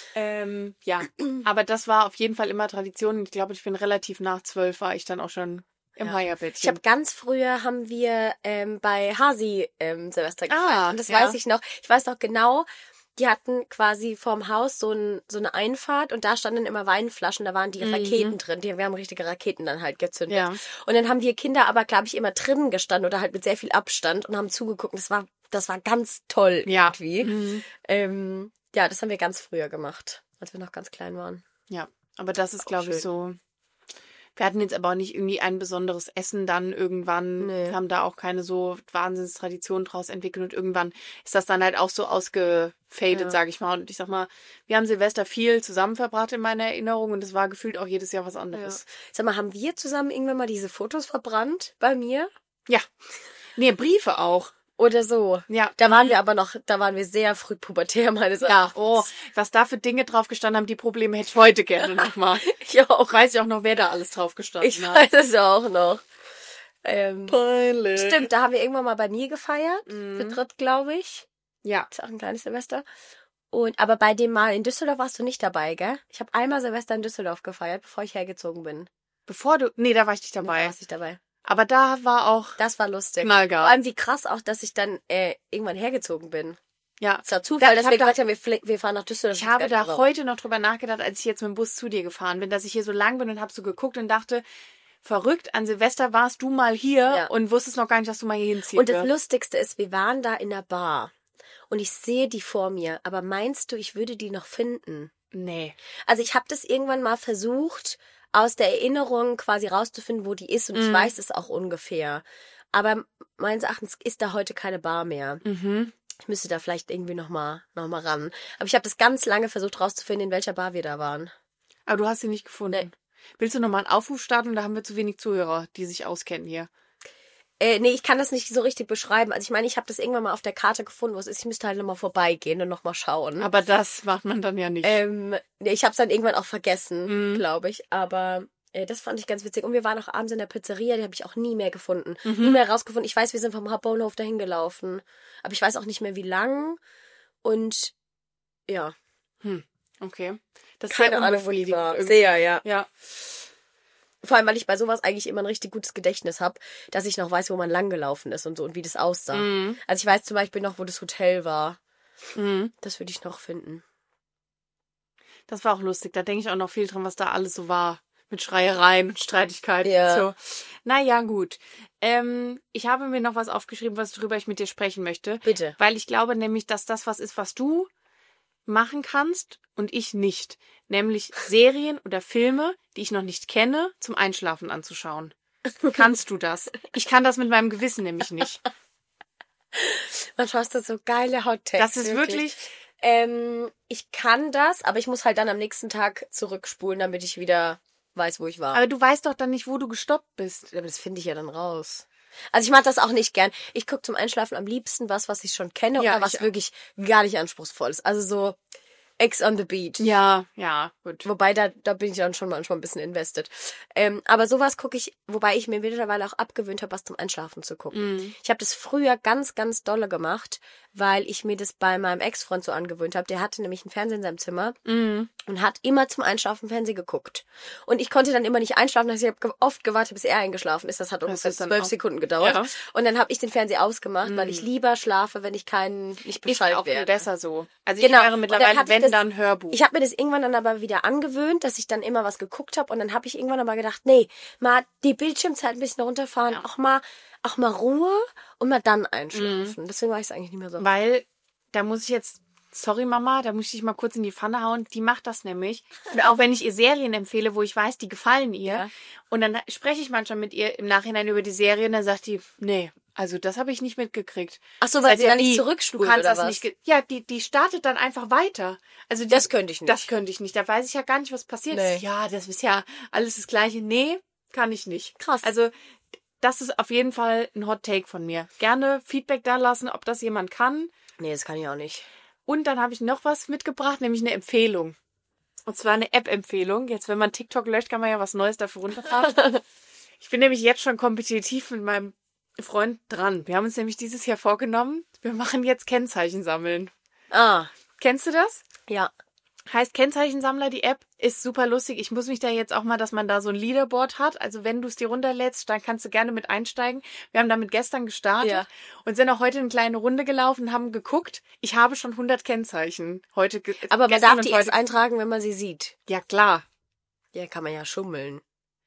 Speaker 2: Ähm, ja, aber das war auf jeden Fall immer Tradition. Ich glaube, ich bin relativ nach zwölf, war ich dann auch schon im
Speaker 1: Ja.
Speaker 2: Heierbettchen.
Speaker 1: Ich habe ganz früher haben wir ähm, bei Hasi ähm, Silvester gefeiert.
Speaker 2: Ah,
Speaker 1: und das
Speaker 2: ja.
Speaker 1: weiß ich noch. Ich weiß noch genau, die hatten quasi vorm Haus so, ein, so eine Einfahrt und da standen immer Weinflaschen, da waren die Raketen drin. Die, wir haben richtige Raketen dann halt gezündet.
Speaker 2: Ja.
Speaker 1: Und dann haben wir Kinder aber, glaube ich, immer drinnen gestanden oder halt mit sehr viel Abstand und haben zugeguckt. Das war, das war ganz toll
Speaker 2: Ja.
Speaker 1: irgendwie.
Speaker 2: Mhm.
Speaker 1: Ähm, ja, das haben wir ganz früher gemacht, als wir noch ganz klein waren.
Speaker 2: Ja, aber das ist, glaube ich,
Speaker 1: schön.
Speaker 2: so. Wir hatten jetzt aber auch nicht irgendwie ein besonderes Essen dann irgendwann.
Speaker 1: Nee.
Speaker 2: Wir haben da auch keine so Wahnsinnstradition draus entwickelt und irgendwann ist das dann halt auch so ausgefadet,
Speaker 1: Ja.
Speaker 2: sage ich mal. Und ich sag mal, wir haben Silvester viel zusammen verbracht in meiner Erinnerung und es war gefühlt auch jedes Jahr was anderes.
Speaker 1: Sag mal, haben wir zusammen irgendwann mal diese Fotos verbrannt bei mir?
Speaker 2: Ja. Nee, Briefe auch.
Speaker 1: Oder so.
Speaker 2: Ja.
Speaker 1: Da waren wir aber noch, da waren wir sehr früh pubertär, meines
Speaker 2: Ja,
Speaker 1: Erachtens.
Speaker 2: oh, was da für Dinge drauf gestanden haben, die Probleme hätte ich heute gerne nochmal.
Speaker 1: Ich auch.
Speaker 2: Weiß ich auch noch, wer da alles drauf gestanden
Speaker 1: Ich
Speaker 2: hat.
Speaker 1: weiß es auch noch. Ähm,
Speaker 2: Peinlich.
Speaker 1: stimmt, da haben wir irgendwann mal bei mir gefeiert.
Speaker 2: Mhm.
Speaker 1: Für dritt, glaube ich.
Speaker 2: Ja.
Speaker 1: Ist auch ein kleines Silvester. Und, aber bei dem Mal in Düsseldorf warst du nicht dabei, gell? Ich habe einmal Silvester in Düsseldorf gefeiert, bevor ich hergezogen bin.
Speaker 2: Bevor du, nee, da war ich nicht
Speaker 1: Da
Speaker 2: dabei.
Speaker 1: warst du nicht dabei.
Speaker 2: Aber da war auch
Speaker 1: Das war lustig.
Speaker 2: knallgar.
Speaker 1: Vor allem wie krass auch, dass ich dann äh, irgendwann hergezogen bin.
Speaker 2: Ja.
Speaker 1: Es war Zufall,
Speaker 2: Ja, ich
Speaker 1: dass
Speaker 2: hab
Speaker 1: wir
Speaker 2: da-
Speaker 1: gesagt haben, wir, flie- wir fahren nach Düsseldorf.
Speaker 2: Ich habe da
Speaker 1: heute
Speaker 2: heute noch drüber nachgedacht, als ich jetzt mit dem Bus zu dir gefahren bin, dass ich hier so lang bin und habe so geguckt und dachte, verrückt, an Silvester warst du mal hier
Speaker 1: Ja.
Speaker 2: und wusstest noch gar nicht, dass du mal hier hinziehst.
Speaker 1: Und das Lustigste ist, wir waren da in der Bar und ich sehe die vor mir. Aber meinst du, ich würde die noch finden?
Speaker 2: Nee.
Speaker 1: Also ich habe das irgendwann mal versucht, aus der Erinnerung quasi rauszufinden, wo die ist. Und ich
Speaker 2: Mhm.
Speaker 1: weiß es auch ungefähr. Aber meines Erachtens ist da heute keine Bar mehr.
Speaker 2: Mhm.
Speaker 1: Ich müsste da vielleicht irgendwie nochmal noch mal ran. Aber ich habe das ganz lange versucht rauszufinden, in welcher Bar wir da waren.
Speaker 2: Aber du hast sie nicht gefunden.
Speaker 1: Nee.
Speaker 2: Willst du nochmal einen Aufruf starten? Da haben wir zu wenig Zuhörer, die sich auskennen hier.
Speaker 1: Äh, nee, ich kann das nicht so richtig beschreiben. Also ich meine, ich habe das irgendwann mal auf der Karte gefunden, wo es ist. Ich müsste halt nochmal vorbeigehen und nochmal schauen.
Speaker 2: Aber das macht man dann ja nicht.
Speaker 1: Ähm, nee, ich habe es dann irgendwann auch vergessen,
Speaker 2: Mhm.
Speaker 1: glaube ich. Aber äh, das fand ich ganz witzig. Und wir waren auch abends in der Pizzeria, die habe ich auch nie mehr gefunden.
Speaker 2: Mhm.
Speaker 1: Nie mehr rausgefunden. Ich weiß, wir sind vom Hauptbahnhof dahin gelaufen. Aber ich weiß auch nicht mehr, wie lang. Und ja.
Speaker 2: Hm, okay. Das ist
Speaker 1: Keine
Speaker 2: sehr
Speaker 1: Ahnung, wo die
Speaker 2: unbefriedigend
Speaker 1: war.
Speaker 2: irgendwie.
Speaker 1: Sehr, ja.
Speaker 2: Ja.
Speaker 1: Vor allem, weil ich bei sowas eigentlich immer ein richtig gutes Gedächtnis habe, dass ich noch weiß, wo man langgelaufen ist und so und wie das aussah.
Speaker 2: Mhm.
Speaker 1: Also ich weiß zum Beispiel noch, wo das Hotel war.
Speaker 2: Mhm.
Speaker 1: Das würde ich noch finden.
Speaker 2: Das war auch lustig. Da denke ich auch noch viel dran, was da alles so war. Mit Schreiereien und Streitigkeiten
Speaker 1: Ja.
Speaker 2: und so. Naja, gut. Ähm, ich habe mir noch was aufgeschrieben, was worüber ich mit dir sprechen möchte.
Speaker 1: Bitte.
Speaker 2: Weil ich glaube nämlich, dass das was ist, was du machen kannst und ich nicht. Nämlich Serien oder Filme, die ich noch nicht kenne, zum Einschlafen anzuschauen. Kannst du das? Ich kann das mit meinem Gewissen nämlich nicht.
Speaker 1: Manchmal hast du so geile Hot Takes.
Speaker 2: Das ist wirklich...
Speaker 1: Ähm, ich kann das, aber ich muss halt dann am nächsten Tag zurückspulen, damit ich wieder weiß, wo ich war.
Speaker 2: Aber du weißt doch dann nicht, wo du gestoppt bist.
Speaker 1: Aber das finde ich ja dann raus. Also ich mache das auch nicht gern. Ich gucke zum Einschlafen am liebsten was, was ich schon kenne
Speaker 2: Ja,
Speaker 1: oder was
Speaker 2: ich-
Speaker 1: wirklich gar nicht anspruchsvoll ist. Also so Ex on the Beach.
Speaker 2: Ja, ja, gut.
Speaker 1: Wobei, da, da bin ich dann schon manchmal ein bisschen invested. Ähm, aber sowas gucke ich, wobei ich mir mittlerweile auch abgewöhnt habe, was zum Einschlafen zu gucken.
Speaker 2: Mhm.
Speaker 1: Ich habe das früher ganz, ganz dolle gemacht, weil ich mir das bei meinem Ex-Freund so angewöhnt habe. Der hatte nämlich einen Fernseher in seinem Zimmer
Speaker 2: Mhm.
Speaker 1: und hat immer zum Einschlafen Fernsehen geguckt. Und ich konnte dann immer nicht einschlafen. Also ich habe ge- oft gewartet, bis er eingeschlafen ist. Das hat ungefähr
Speaker 2: ist dann
Speaker 1: zwölf
Speaker 2: auch-
Speaker 1: Sekunden gedauert.
Speaker 2: Ja.
Speaker 1: Und dann habe ich den Fernseher ausgemacht, weil
Speaker 2: Mhm.
Speaker 1: ich lieber schlafe, wenn ich keinen nicht
Speaker 2: Ist
Speaker 1: Bescheid
Speaker 2: auch
Speaker 1: werde.
Speaker 2: besser so. Also
Speaker 1: Genau.
Speaker 2: ich höre
Speaker 1: Und
Speaker 2: mittlerweile,
Speaker 1: dann hatte ich
Speaker 2: wenn
Speaker 1: das-
Speaker 2: dann Hörbuch.
Speaker 1: Ich habe mir das irgendwann dann aber wieder angewöhnt, dass ich dann immer was geguckt habe und dann habe ich irgendwann aber gedacht, nee, mal die Bildschirmzeit ein bisschen runterfahren,
Speaker 2: Ja.
Speaker 1: auch mal auch mal Ruhe und mal dann einschlafen. Deswegen war ich es eigentlich nicht mehr so.
Speaker 2: Weil, da muss ich jetzt, sorry Mama, da muss ich dich mal kurz in die Pfanne hauen. Die macht das nämlich. Und auch wenn ich ihr Serien empfehle, wo ich weiß, die gefallen ihr.
Speaker 1: Ja.
Speaker 2: Und dann spreche ich manchmal mit ihr im Nachhinein über die Serie und dann sagt die, nee, also das habe ich nicht mitgekriegt.
Speaker 1: Ach so, weil
Speaker 2: Sag
Speaker 1: sie
Speaker 2: ja,
Speaker 1: dann nicht
Speaker 2: wie?
Speaker 1: zurückspult
Speaker 2: Du kannst
Speaker 1: oder
Speaker 2: das
Speaker 1: was?
Speaker 2: nicht. ge- Ja, die, die startet dann einfach weiter. Also die,
Speaker 1: Das könnte ich nicht.
Speaker 2: Das könnte ich nicht. Da weiß ich ja gar nicht, was passiert
Speaker 1: Nee.
Speaker 2: ist. Ja, das ist ja alles das Gleiche. Nee, kann ich nicht.
Speaker 1: Krass.
Speaker 2: Also, das ist auf jeden Fall ein Hot Take von mir. Gerne Feedback da lassen, ob das jemand kann.
Speaker 1: Nee, das kann ich auch nicht.
Speaker 2: Und dann habe ich noch was mitgebracht, nämlich eine Empfehlung. Und zwar eine App-Empfehlung. Jetzt, wenn man TikTok löscht, kann man ja was Neues dafür runterladen. Ich bin nämlich jetzt schon kompetitiv mit meinem Freund dran. Wir haben uns nämlich dieses Jahr vorgenommen, wir machen jetzt Kennzeichen sammeln.
Speaker 1: Ah,
Speaker 2: Kennst du das?
Speaker 1: ja.
Speaker 2: Heißt Kennzeichensammler, die App ist super lustig. Ich muss mich da jetzt auch mal, dass man da so ein Leaderboard hat. Also wenn du es dir runterlädst, dann kannst du gerne mit einsteigen. Wir haben damit gestern gestartet
Speaker 1: Ja.
Speaker 2: und sind auch heute eine kleine Runde gelaufen, haben geguckt. Ich habe schon hundert Kennzeichen heute. Ge-
Speaker 1: Aber man
Speaker 2: gestern
Speaker 1: darf
Speaker 2: und
Speaker 1: die
Speaker 2: heute.
Speaker 1: erst eintragen, wenn man sie sieht.
Speaker 2: Ja, klar.
Speaker 1: Ja, kann man ja schummeln.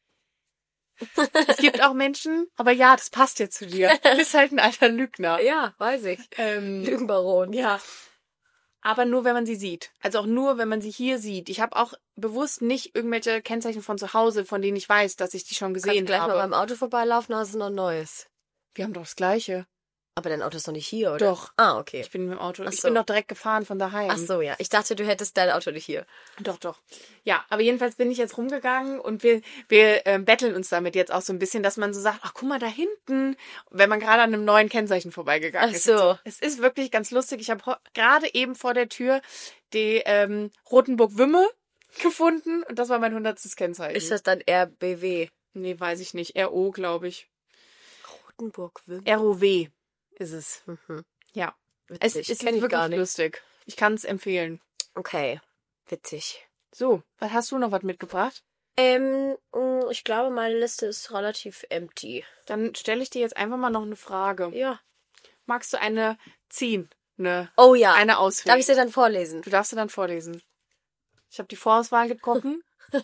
Speaker 2: Es gibt auch Menschen, aber ja, das passt ja zu dir. Du bist halt ein alter Lügner.
Speaker 1: Ja, weiß ich.
Speaker 2: Ähm,
Speaker 1: Lügenbaron.
Speaker 2: ja. Aber nur, wenn man sie sieht. Also auch nur, wenn man sie hier sieht. Ich habe auch bewusst nicht irgendwelche Kennzeichen von zu Hause, von denen ich weiß, dass ich die schon
Speaker 1: Kannst
Speaker 2: gesehen
Speaker 1: gleich
Speaker 2: habe.
Speaker 1: mal beim Auto vorbeilaufen, dann hast du noch ein neues.
Speaker 2: Wir haben doch das Gleiche.
Speaker 1: Aber dein Auto ist doch nicht hier, oder?
Speaker 2: Doch.
Speaker 1: Ah, okay.
Speaker 2: Ich bin mit dem Auto.
Speaker 1: Ach
Speaker 2: Ich
Speaker 1: so.
Speaker 2: bin doch direkt gefahren von daheim.
Speaker 1: Ach so, ja. Ich dachte, du hättest dein Auto nicht hier.
Speaker 2: Doch, doch. Ja, aber jedenfalls bin ich jetzt rumgegangen und wir, wir ähm, betteln uns damit jetzt auch so ein bisschen, dass man so sagt, ach, guck mal da hinten, wenn man gerade an einem neuen Kennzeichen vorbeigegangen
Speaker 1: Ach
Speaker 2: ist.
Speaker 1: so.
Speaker 2: Es ist wirklich ganz lustig. Ich habe ho- gerade eben vor der Tür die ähm, Rotenburg-Wümme gefunden und das war mein hundertstes Kennzeichen.
Speaker 1: Ist das dann R B W?
Speaker 2: Nee, weiß ich nicht. R O, glaube ich.
Speaker 1: Rotenburg-Wim?
Speaker 2: R O W ist es.
Speaker 1: Mhm.
Speaker 2: Ja. Es
Speaker 1: Witzig.
Speaker 2: ist
Speaker 1: Kenn ich
Speaker 2: wirklich
Speaker 1: gar nicht.
Speaker 2: lustig. Ich kann es empfehlen.
Speaker 1: Okay. Witzig.
Speaker 2: So, was hast du noch was mitgebracht?
Speaker 1: Ähm, mh, ich glaube, meine Liste ist relativ empty.
Speaker 2: Dann stelle ich dir jetzt einfach mal noch eine Frage.
Speaker 1: Ja.
Speaker 2: Magst du eine ziehen? Eine,
Speaker 1: Oh ja.
Speaker 2: eine auswählen?
Speaker 1: Darf ich sie dann vorlesen?
Speaker 2: Du darfst sie dann vorlesen. Ich habe die Vorauswahl getroffen.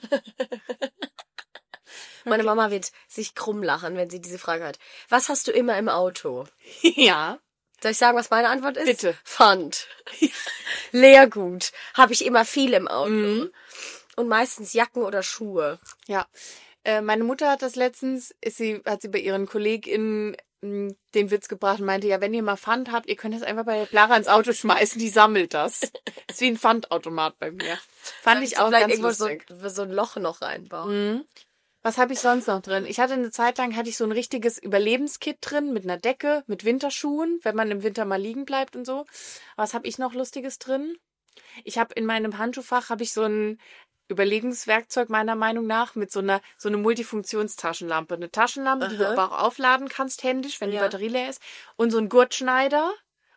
Speaker 1: Meine Mama wird sich krumm lachen, wenn sie diese Frage hat. Was hast du immer im Auto?
Speaker 2: Ja.
Speaker 1: Soll ich sagen, was meine Antwort ist?
Speaker 2: Bitte.
Speaker 1: Pfand. Leergut. Habe ich immer viel im Auto.
Speaker 2: Mhm.
Speaker 1: Und meistens Jacken oder Schuhe.
Speaker 2: Ja. Äh, meine Mutter hat das letztens, ist sie, hat sie bei ihren KollegInnen mh, den Witz gebracht und meinte, ja, wenn ihr mal Pfand habt, ihr könnt das einfach bei der Clara ins Auto schmeißen, die sammelt das. Ist wie ein Pfandautomat bei mir. Fand ich auch
Speaker 1: vielleicht
Speaker 2: ganz
Speaker 1: irgendwo so,
Speaker 2: lustig.
Speaker 1: so ein Loch noch reinbauen.
Speaker 2: Mhm. Was habe ich sonst noch drin? Ich hatte eine Zeit lang, hatte ich so ein richtiges Überlebenskit drin mit einer Decke, mit Winterschuhen, wenn man im Winter mal liegen bleibt und so. Was habe ich noch Lustiges drin? Ich habe in meinem Handschuhfach habe ich so ein Überlegungswerkzeug meiner Meinung nach mit so einer so eine Multifunktionstaschenlampe, eine Taschenlampe, die du
Speaker 1: Aha.
Speaker 2: aber auch aufladen kannst händisch, wenn die
Speaker 1: Ja.
Speaker 2: Batterie leer ist, und so ein Gurtschneider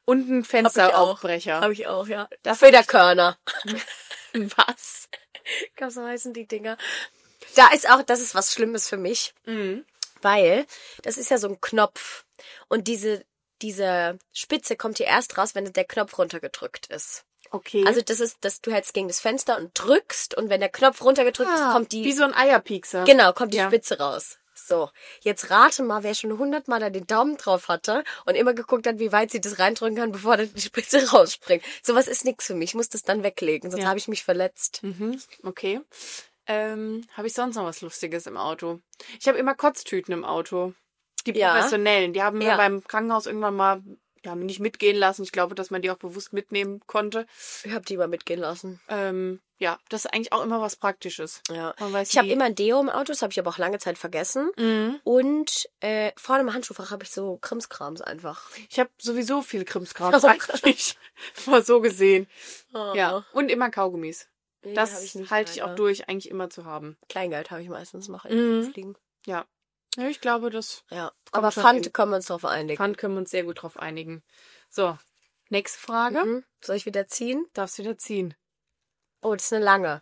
Speaker 2: Und ein Fensteraufbrecher.
Speaker 1: Habe ich auch, ja.
Speaker 2: Das
Speaker 1: Federkörner.
Speaker 2: Was?
Speaker 1: Ich glaube, so heißen die Dinger. Da ist auch, das ist was Schlimmes für mich.
Speaker 2: Mhm.
Speaker 1: Weil das ist ja so ein Knopf. Und diese, diese Spitze kommt hier erst raus, wenn der Knopf runtergedrückt ist.
Speaker 2: Okay.
Speaker 1: Also das ist, dass du hältst gegen das Fenster und drückst und wenn der Knopf runtergedrückt
Speaker 2: ah,
Speaker 1: ist, kommt die...
Speaker 2: Wie so ein Eierpiekser.
Speaker 1: Genau, kommt die
Speaker 2: ja.
Speaker 1: Spitze raus. So, jetzt rate mal, wer schon hundertmal da den Daumen drauf hatte und immer geguckt hat, wie weit sie das reindrücken kann, bevor die Spitze rausspringt. Sowas ist nix für mich. Ich muss das dann weglegen, sonst
Speaker 2: Ja.
Speaker 1: habe ich mich verletzt.
Speaker 2: Mhm. Okay. Ähm, habe ich sonst noch was Lustiges im Auto? Ich habe immer Kotztüten im Auto. Die
Speaker 1: Ja.
Speaker 2: professionellen. Die haben wir
Speaker 1: Ja.
Speaker 2: beim Krankenhaus irgendwann mal, die haben wir nicht mitgehen lassen. Ich glaube, dass man die auch bewusst mitnehmen konnte.
Speaker 1: Ich habe die mal mitgehen lassen.
Speaker 2: Ähm, ja, das ist eigentlich auch immer was Praktisches.
Speaker 1: Ja.
Speaker 2: Man weiß
Speaker 1: Ich habe
Speaker 2: nie-
Speaker 1: immer ein Deo im Auto, das habe ich aber auch lange Zeit vergessen.
Speaker 2: Mhm.
Speaker 1: Und äh, vorne im Handschuhfach habe ich so Krimskrams einfach.
Speaker 2: Ich habe sowieso viel Krimskrams
Speaker 1: Oh.
Speaker 2: eigentlich. Mal so gesehen.
Speaker 1: Oh.
Speaker 2: Ja. Und immer Kaugummis.
Speaker 1: Nee,
Speaker 2: Das
Speaker 1: hab ich nicht
Speaker 2: halte ich
Speaker 1: leider.
Speaker 2: auch durch, eigentlich immer zu haben.
Speaker 1: Kleingeld habe ich meistens noch
Speaker 2: Mhm.
Speaker 1: im Fliegen.
Speaker 2: Ja. Ja, ich glaube, das
Speaker 1: Ja.
Speaker 2: Kommt
Speaker 1: Aber
Speaker 2: schon
Speaker 1: Pfand
Speaker 2: hin.
Speaker 1: können wir uns drauf einigen.
Speaker 2: Pfand können wir uns sehr gut drauf einigen. So, nächste Frage.
Speaker 1: Mhm. Soll ich wieder ziehen?
Speaker 2: Darfst wieder ziehen.
Speaker 1: Oh, das ist eine lange.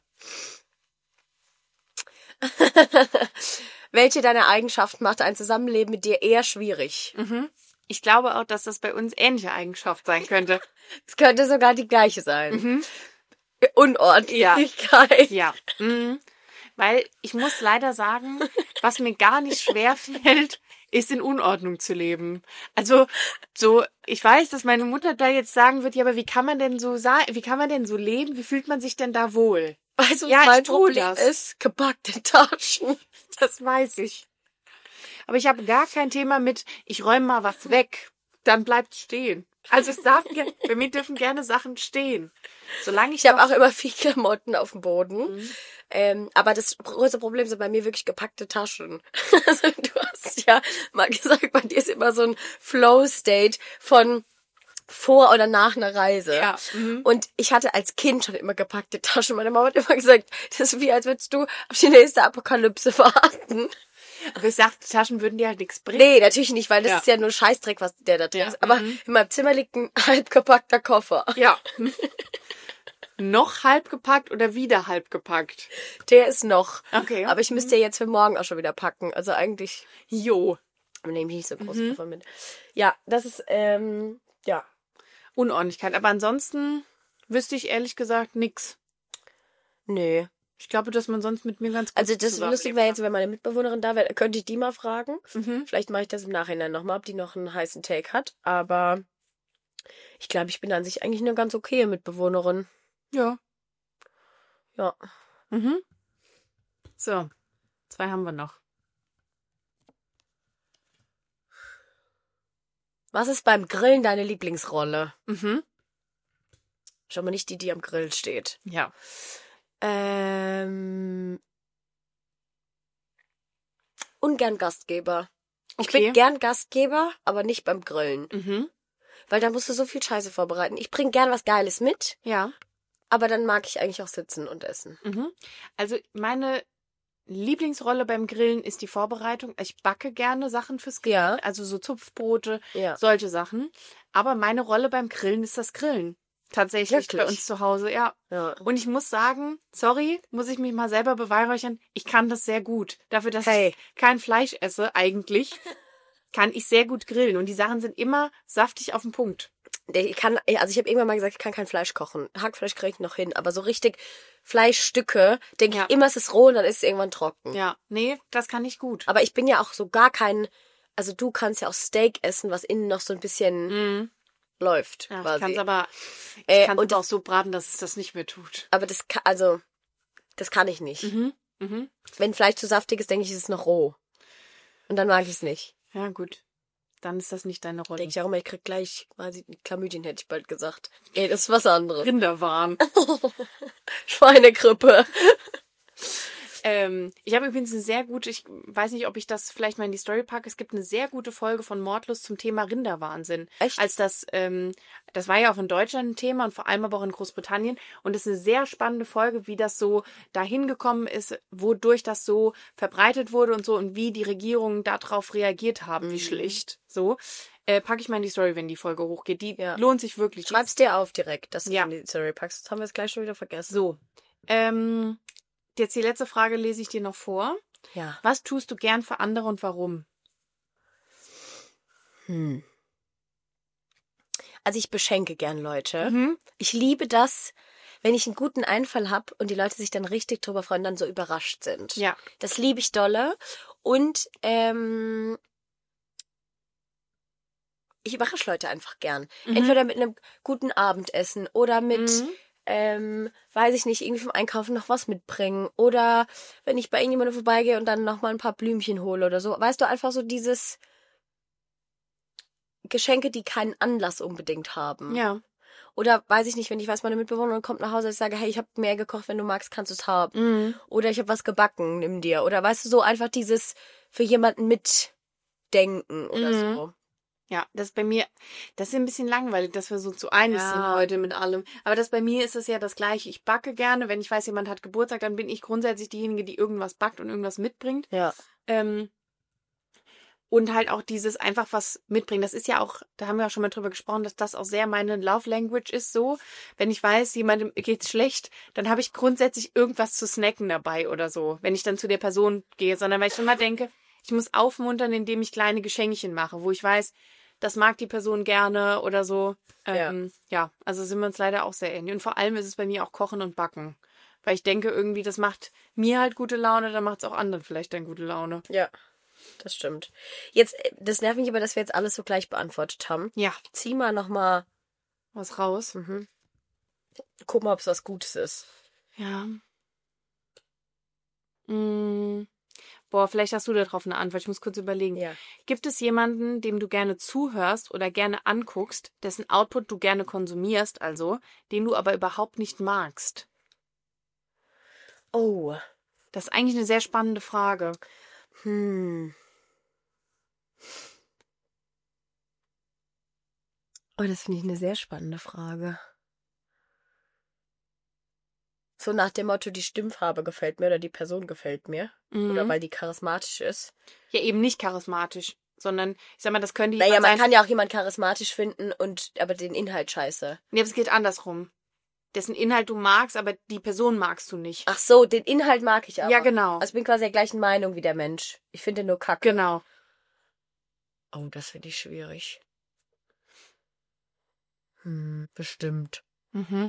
Speaker 1: Welche deiner Eigenschaften macht ein Zusammenleben mit dir eher schwierig?
Speaker 2: Mhm. Ich glaube auch, dass das bei uns ähnliche Eigenschaft sein könnte.
Speaker 1: Es könnte sogar die gleiche sein.
Speaker 2: Mhm.
Speaker 1: Unordentlichkeit.
Speaker 2: Ja. Mhm. Weil ich muss leider sagen, was mir gar nicht schwer fällt, ist in Unordnung zu leben. Also so, ich weiß, dass meine Mutter da jetzt sagen wird, ja, aber wie kann man denn so sein, wie kann man denn so leben? Wie fühlt man sich denn da wohl?
Speaker 1: Weißt du, was
Speaker 2: Ja, ich
Speaker 1: mein
Speaker 2: tu
Speaker 1: Problem
Speaker 2: das.
Speaker 1: ist? Gepackte Taschen.
Speaker 2: Das weiß ich. Aber ich habe gar kein Thema mit, ich räume mal was weg, dann bleibt stehen. Also es darf, ge- bei mir dürfen gerne Sachen stehen. Solange ich,
Speaker 1: Ich habe
Speaker 2: noch-
Speaker 1: auch immer viel Klamotten auf dem Boden.
Speaker 2: Mhm.
Speaker 1: Ähm, aber das große Problem sind bei mir wirklich gepackte Taschen. Also du hast ja mal gesagt, bei dir ist immer so ein Flow-State von vor oder nach einer Reise.
Speaker 2: Ja. Mhm.
Speaker 1: Und ich hatte als Kind schon immer gepackte Taschen. Meine Mama hat immer gesagt, das ist wie, als würdest du auf die nächste Apokalypse warten.
Speaker 2: Aber ich sag, die Taschen würden dir halt nichts bringen.
Speaker 1: Nee, natürlich nicht, weil das
Speaker 2: Ja.
Speaker 1: ist ja nur Scheißdreck, was der da drin
Speaker 2: Ja,
Speaker 1: ist. Aber
Speaker 2: mhm.
Speaker 1: in meinem Zimmer liegt ein halb gepackter Koffer.
Speaker 2: Ja. Noch halb gepackt oder wieder halb gepackt?
Speaker 1: Der ist noch.
Speaker 2: Okay.
Speaker 1: Aber ich müsste ja jetzt für morgen auch schon wieder packen. Also eigentlich
Speaker 2: Jo.
Speaker 1: nehme ich nicht so groß
Speaker 2: Mhm.
Speaker 1: Koffer mit. Ja, das ist, ähm, ja.
Speaker 2: Unordentlichkeit. Aber ansonsten wüsste ich ehrlich gesagt nix.
Speaker 1: Nö.
Speaker 2: Ich glaube, dass man sonst mit mir ganz gut
Speaker 1: Also das
Speaker 2: zusammenleben
Speaker 1: lustig wäre jetzt, wenn meine Mitbewohnerin da wäre, könnte ich die mal fragen.
Speaker 2: kann. Mhm.
Speaker 1: Vielleicht mache ich das im Nachhinein nochmal, ob die noch einen heißen Take hat. Aber ich glaube, ich bin an sich eigentlich eine ganz okay Mitbewohnerin.
Speaker 2: Ja.
Speaker 1: Ja.
Speaker 2: Mhm. So. Zwei haben wir noch.
Speaker 1: Was ist beim Grillen deine Lieblingsrolle?
Speaker 2: Mhm.
Speaker 1: Schon mal nicht die, die am Grill steht.
Speaker 2: Ja.
Speaker 1: Ähm, ungern Gastgeber. Ich
Speaker 2: Okay.
Speaker 1: bin gern Gastgeber, aber nicht beim Grillen.
Speaker 2: Mhm.
Speaker 1: Weil da musst du so viel Scheiße vorbereiten. Ich bring gern was Geiles mit,
Speaker 2: Ja.
Speaker 1: aber dann mag ich eigentlich auch sitzen und essen.
Speaker 2: Mhm. Also meine Lieblingsrolle beim Grillen ist die Vorbereitung. Ich backe gerne Sachen fürs Grillen,
Speaker 1: Ja.
Speaker 2: also so Zupfbrote,
Speaker 1: Ja.
Speaker 2: solche Sachen. Aber meine Rolle beim Grillen ist das Grillen. Tatsächlich bei
Speaker 1: Wirklich?
Speaker 2: uns zu Hause, ja.
Speaker 1: Ja.
Speaker 2: Und ich muss sagen, sorry, muss ich mich mal selber beweihräuchern, ich kann das sehr gut. Dafür, dass
Speaker 1: Hey.
Speaker 2: ich kein Fleisch esse, eigentlich, kann ich sehr gut grillen. Und die Sachen sind immer saftig auf den Punkt.
Speaker 1: Ich kann, also ich habe irgendwann mal gesagt, ich kann kein Fleisch kochen. Hackfleisch kriege ich noch hin, aber so richtig Fleischstücke, denke
Speaker 2: Ja.
Speaker 1: ich immer, es ist roh und dann ist es irgendwann trocken.
Speaker 2: Ja, nee, das kann ich gut.
Speaker 1: Aber ich bin ja auch so gar kein, also du kannst ja auch Steak essen, was innen noch so ein bisschen
Speaker 2: Mhm.
Speaker 1: läuft.
Speaker 2: Ja, ich
Speaker 1: quasi.
Speaker 2: kann es aber, ich
Speaker 1: Äh,
Speaker 2: kann's
Speaker 1: und
Speaker 2: aber auch so braten, dass es das nicht mehr tut.
Speaker 1: Aber das kann, also, das kann ich nicht.
Speaker 2: Mhm. Mhm.
Speaker 1: Wenn Fleisch zu saftig ist, denke ich, ist es noch roh. Und dann mag ich es nicht.
Speaker 2: Ja, gut. Dann ist das nicht deine Rolle.
Speaker 1: Denke ich auch immer, ich krieg gleich quasi Chlamydien, hätte ich bald gesagt. Ey, das ist was anderes.
Speaker 2: Rinderwahn.
Speaker 1: Schweinegrippe.
Speaker 2: ähm, ich habe übrigens eine sehr gute, ich weiß nicht, ob ich das vielleicht mal in die Story packe, es gibt eine sehr gute Folge von Mordlust zum Thema Rinderwahnsinn.
Speaker 1: Echt?
Speaker 2: Als das, ähm, das war ja auch in Deutschland ein Thema und vor allem aber auch in Großbritannien. Und es ist eine sehr spannende Folge, wie das so dahin gekommen ist, wodurch das so verbreitet wurde und so und wie die Regierungen darauf reagiert haben, wie
Speaker 1: Mhm.
Speaker 2: schlicht. So. Äh, packe ich mal in die Story, wenn die Folge hochgeht. Die
Speaker 1: Ja.
Speaker 2: lohnt sich wirklich.
Speaker 1: Schreib's dir auf direkt, dass du
Speaker 2: Ja.
Speaker 1: in die Story packst. Das haben wir jetzt gleich schon wieder vergessen.
Speaker 2: So. Ähm, jetzt die letzte Frage lese ich dir noch vor.
Speaker 1: Ja.
Speaker 2: Was tust du gern für andere und warum?
Speaker 1: Hm. Also ich beschenke gern Leute.
Speaker 2: Mhm.
Speaker 1: Ich liebe das, wenn ich einen guten Einfall habe und die Leute sich dann richtig drüber freuen, dann so überrascht sind.
Speaker 2: Ja.
Speaker 1: Das liebe ich dolle. Und ähm, ich überrasche Leute einfach gern.
Speaker 2: Mhm.
Speaker 1: Entweder mit einem guten Abendessen oder mit,
Speaker 2: Mhm.
Speaker 1: ähm, weiß ich nicht, irgendwie vom Einkaufen noch was mitbringen. Oder wenn ich bei irgendjemandem vorbeigehe und dann noch mal ein paar Blümchen hole oder so. Weißt du, einfach so dieses Geschenke, die keinen Anlass unbedingt haben.
Speaker 2: Ja.
Speaker 1: Oder weiß ich nicht, wenn ich weiß, meine Mitbewohnerin kommt nach Hause, ich sage, hey, ich habe mehr gekocht, wenn du magst, kannst du es haben.
Speaker 2: Mhm.
Speaker 1: Oder ich habe was gebacken, nimm dir. Oder weißt du, so einfach dieses für jemanden mitdenken oder
Speaker 2: Mhm.
Speaker 1: so.
Speaker 2: Ja, das ist bei mir, das ist ein bisschen langweilig, dass wir so zu einig
Speaker 1: Ja.
Speaker 2: sind heute mit allem. Aber das bei mir ist es ja das Gleiche. Ich backe gerne. Wenn ich weiß, jemand hat Geburtstag, dann bin ich grundsätzlich diejenige, die irgendwas backt und irgendwas mitbringt.
Speaker 1: Ja.
Speaker 2: Ähm, und halt auch dieses einfach was mitbringen. Das ist ja auch, da haben wir auch schon mal drüber gesprochen, dass das auch sehr meine Love Language ist so. Wenn ich weiß, jemandem geht's schlecht, dann habe ich grundsätzlich irgendwas zu snacken dabei oder so, wenn ich dann zu der Person gehe. Sondern weil ich immer denke, ich muss aufmuntern, indem ich kleine Geschenkchen mache, wo ich weiß, das mag die Person gerne oder so. Ähm, ja. ja, also sind wir uns leider auch sehr ähnlich. Und vor allem ist es bei mir auch Kochen und Backen. Weil ich denke irgendwie, das macht mir halt gute Laune, dann macht es auch anderen vielleicht dann gute Laune.
Speaker 1: Ja, das stimmt. Jetzt, äh, das nervt mich aber, dass wir jetzt alles so gleich beantwortet haben.
Speaker 2: Ja,
Speaker 1: Zieh mal nochmal,
Speaker 2: was raus.
Speaker 1: mhm. Guck mal, ob es was Gutes ist.
Speaker 2: Ja. Mm. Boah, vielleicht hast du darauf eine Antwort. Ich muss kurz überlegen.
Speaker 1: Ja.
Speaker 2: Gibt es jemanden, dem du gerne zuhörst oder gerne anguckst, dessen Output du gerne konsumierst, also, den du aber überhaupt nicht magst?
Speaker 1: Oh.
Speaker 2: Das ist eigentlich eine sehr spannende Frage.
Speaker 1: Hm. Oh, das finde ich eine sehr spannende Frage. So nach dem Motto, die Stimmfarbe gefällt mir oder die Person gefällt mir.
Speaker 2: Mhm.
Speaker 1: Oder weil die charismatisch ist.
Speaker 2: Ja, eben nicht charismatisch, sondern, ich sag mal, das könnte
Speaker 1: Naja,
Speaker 2: jemand
Speaker 1: man
Speaker 2: sein.
Speaker 1: kann ja auch jemanden charismatisch finden und aber den Inhalt scheiße.
Speaker 2: Nee, aber es geht andersrum. Dessen Inhalt du magst, aber die Person magst du nicht.
Speaker 1: Ach so, den Inhalt mag ich aber.
Speaker 2: Ja, genau.
Speaker 1: Also ich bin quasi der gleichen Meinung wie der Mensch. Ich finde den nur kacke.
Speaker 2: Genau.
Speaker 1: Oh, das finde ich schwierig. Hm, bestimmt.
Speaker 2: Mhm.